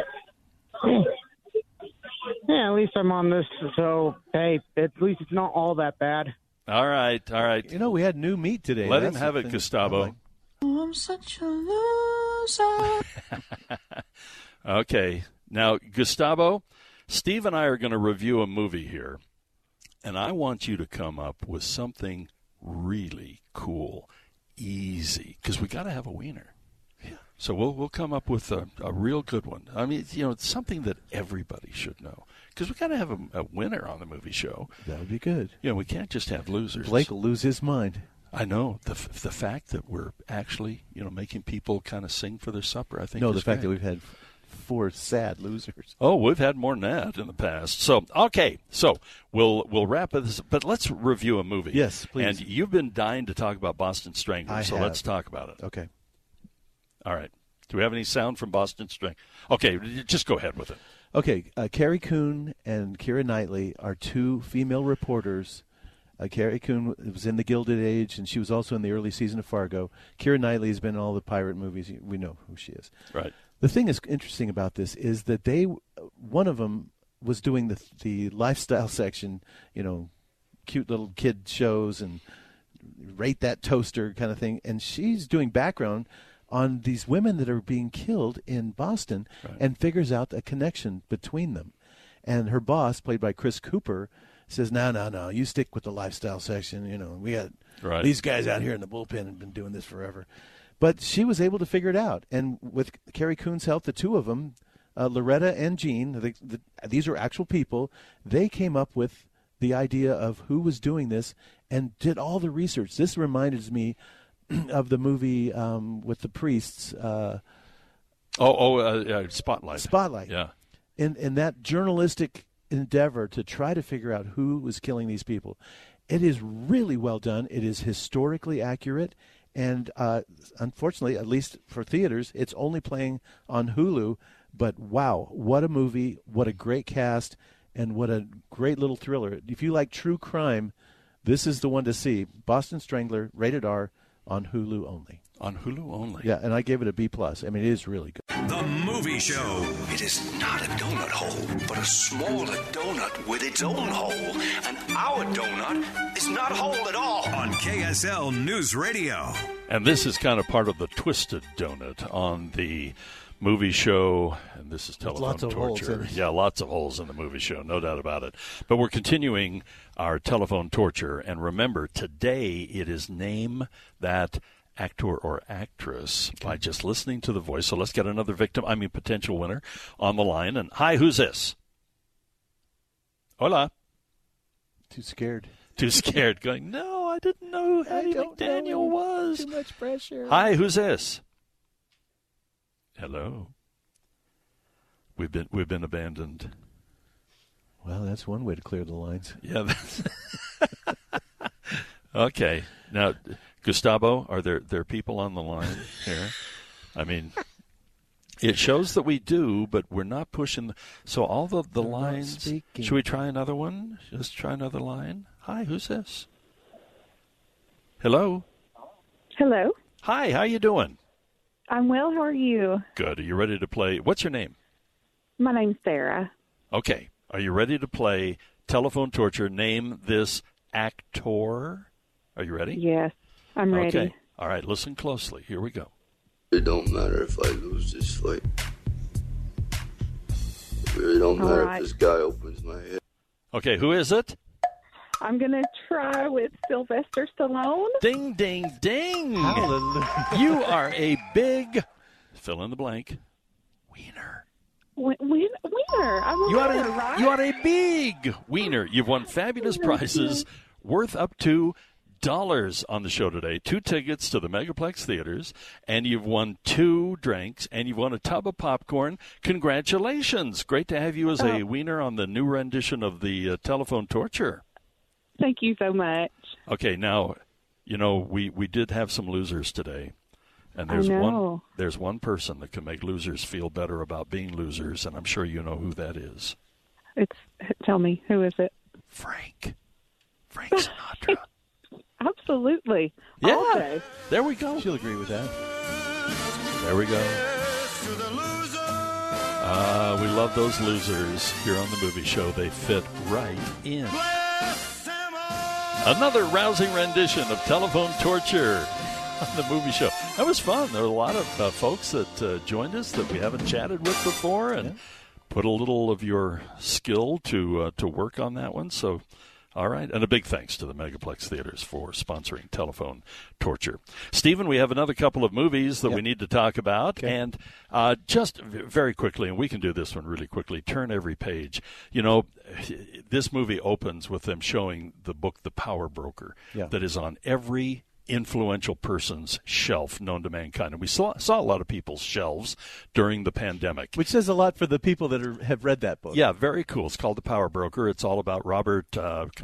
Yeah, at least I'm on this, so, hey, at least it's not all that bad. All right. We had new meat today. Let him have it, Gustavo. I'm such a loser. Okay. Now, Gustavo, Steve and I are going to review a movie here, and I want you to come up with something really cool, easy, because we got to have a wiener. Yeah. So we'll come up with a real good one. I mean, it's something that everybody should know, because we got to have a winner on the movie show. That would be good. We can't just have losers. Blake will lose his mind. I know. The fact that we're actually, making people kind of sing for their supper, I think. No, is the fact great. that we've had 4 sad losers. Oh, we've had more than that in the past. So, okay. So, we'll wrap this, but let's review a movie. Yes, please. And you've been dying to talk about Boston Strangler, so let's talk about it. Okay. All right. Do we have any sound from Boston Strangler? Okay, just go ahead with it. Okay, Carrie Coon and Keira Knightley are 2 female reporters. Carrie Coon was in The Gilded Age, and she was also in the early season of Fargo. Keira Knightley has been in all the pirate movies. We know who she is. Right. The thing that's interesting about this is that one of them was doing the lifestyle section, cute little kid shows and rate that toaster kind of thing, and she's doing background on these women that are being killed in Boston, and figures out a connection between them. And her boss, played by Chris Cooper, says, no, you stick with the lifestyle section. We got these guys out here in the bullpen have been doing this forever. But she was able to figure it out. And with Carrie Coon's help, the 2 of them, Loretta and Jean, these are actual people, they came up with the idea of who was doing this and did all the research. This reminds me of the movie with the priests. Spotlight. Spotlight. Yeah. In that journalistic endeavor to try to figure out who was killing these people. It is really well done. It is historically accurate. And unfortunately, at least for theaters, it's only playing on Hulu. But wow, what a movie, what a great cast, and what a great little thriller. If you like true crime, this is the one to see. Boston Strangler, rated R, on Hulu only. On Hulu only? Yeah, and I gave it a B+. I mean, it is really good. The Movie Show. It is not a donut hole, but a smaller donut with its own hole. And our donut is not a hole at all. On KSL News Radio. And this is kind of part of the Twisted Donut on the movie show, and this is telephone lots of torture. holes in it. Yeah, lots of holes in the movie show, no doubt about it. But we're continuing our telephone torture, and remember, today it is Name That Actor or Actress by just listening to the voice. So let's get another potential winner on the line. And hi, who's this? Hola. Too scared. Going, no, I didn't know who Hattie McDaniel was. Too much pressure. Hi, who's this? Hello. We've been abandoned. Well, that's one way to clear the lines. Yeah. That's okay. Now, Gustavo, are there people on the line here? I mean, it shows that we do, but we're not pushing. So all the lines. Should we try another one? Just try another line. Hi, who's this? Hello. Hello. Hi, how you doing? I'm well. How are you? Good. Are you ready to play? What's your name? My name's Sarah. Okay. Are you ready to play Telephone Torture? Name this actor. Are you ready? Yes, I'm ready. Okay. All right. Listen closely. Here we go. It don't matter if I lose this fight. It really don't matter if this guy opens my head. Okay. Who is it? I'm going to try with Sylvester Stallone. Ding, ding, ding. Hallelujah. You are a big, fill in the blank, wiener. Wiener. I'm a winner, right? You are a big wiener. You've won fabulous prizes worth up to $1 on the show today. 2 tickets to the Megaplex Theaters, and you've won 2 drinks, and you've won a tub of popcorn. Congratulations. Great to have you as a wiener on the new rendition of the Telephone Torture. Thank you so much. Okay, now, we did have some losers today. And there's one person that can make losers feel better about being losers, and I'm sure you know who that is. Tell me, who is it? Frank Sinatra. Absolutely. Yeah. All day. There we go. She'll agree with that. There we go. We love those losers here on the movie show. They fit right in. Another rousing rendition of Telephone Torture on the movie show. That was fun. There were a lot of folks that joined us that we haven't chatted with before, and put a little of your skill to work on that one. So, all right. And a big thanks to the Megaplex Theaters for sponsoring Telephone Torture. Stephen, we have another couple of movies that we need to talk about. Okay. And just very quickly, and we can do this one really quickly, Turn Every Page. You know, this movie opens with them showing the book The Power Broker that is on every influential person's shelf known to mankind. And we saw a lot of people's shelves during the pandemic. Which says a lot for the people that have read that book. Yeah, very cool. It's called The Power Broker. It's all about Robert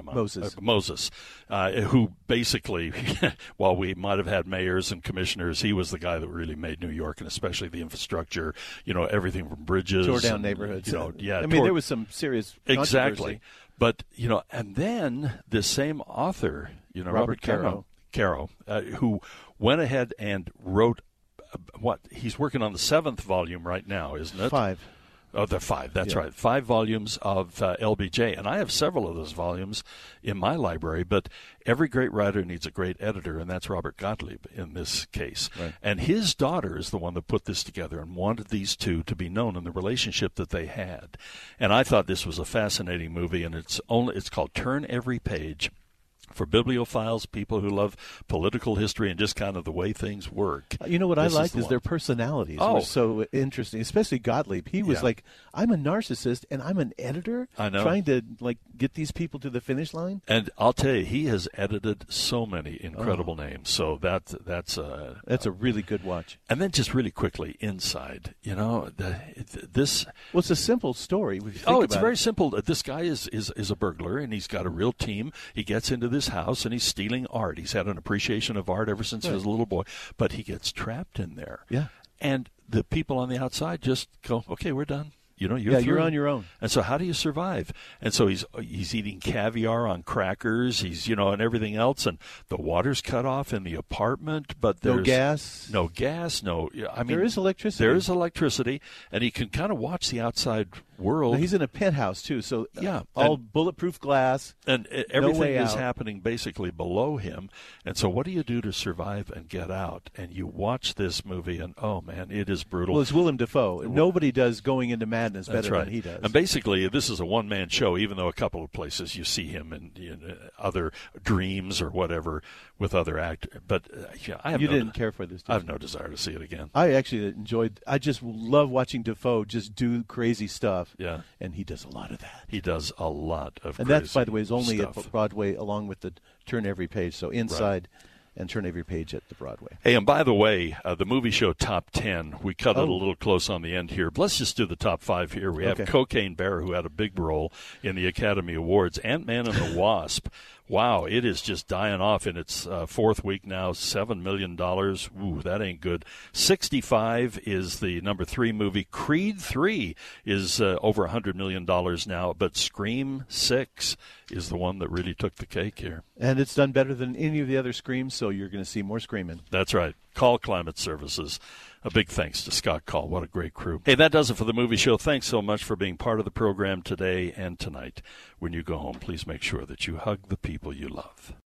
Moses, who basically, while we might have had mayors and commissioners, he was the guy that really made New York, and especially the infrastructure, everything from bridges. Tore down neighborhoods. I mean, there was some serious controversy. Exactly. But, and then this same author, Robert Caro, who went ahead and wrote he's working on the 7th volume right now, isn't it? 5. Oh, the 5. That's right. 5 volumes of LBJ. And I have several of those volumes in my library, but every great writer needs a great editor, and that's Robert Gottlieb in this case. Right. And his daughter is the one that put this together and wanted these two to be known in the relationship that they had. And I thought this was a fascinating movie, and it's called Turn Every Page. For bibliophiles, people who love political history and just kind of the way things work. You know what I liked is their personalities were so interesting, especially Gottlieb. He was like, I'm a narcissist and I'm an editor trying to get these people to the finish line. And I'll tell you, he has edited so many incredible names. So that's a really good watch. And then just really quickly, Inside, this. Well, it's a simple story. It's very simple. This guy is a burglar, and he's got a real team. He gets into this house and he's stealing art. He's had an appreciation of art ever since he was a little boy, but he gets trapped in there. Yeah. And the people on the outside just go, okay, we're done. You're on your own. And so how do you survive? And so he's eating caviar on crackers, and everything else, and the water's cut off in the apartment, but there's no gas. There is electricity. There is electricity, and he can kind of watch the outside world. Now, he's in a penthouse too, so all bulletproof glass, and everything is happening basically below him. And so what do you do to survive and get out? And you watch this movie, and oh man, it is brutal. Well, it's Willem Dafoe. Nobody does Going Into Madness better than he does. And basically, this is a one-man show, even though a couple of places you see him in other dreams or whatever with other actors. But you didn't care for this, did you? I have no desire to see it again. I actually I just love watching Dafoe just do crazy stuff. Yeah. And he does a lot of that. He does a lot of and crazy that, by the way, is only stuff. at Broadway along with the Turn Every Page. So Inside and Turn Every Page at the Broadway. Hey, and by the way, the movie show Top 10, we cut it a little close on the end here. But let's just do the top 5 here. We have Cocaine Bear, who had a big role in the Academy Awards. Ant-Man and the Wasp. Wow, it is just dying off in its 4th week now, $7 million. Ooh, that ain't good. 65 is the number 3 movie. Creed 3 is over $100 million now, but Scream 6 is the one that really took the cake here. And it's done better than any of the other Screams, so you're going to see more screaming. That's right. Call Climate Services. A big thanks to Scott Call. What a great crew. Hey, that does it for the movie show. Thanks so much for being part of the program today and tonight. When you go home, please make sure that you hug the people you love.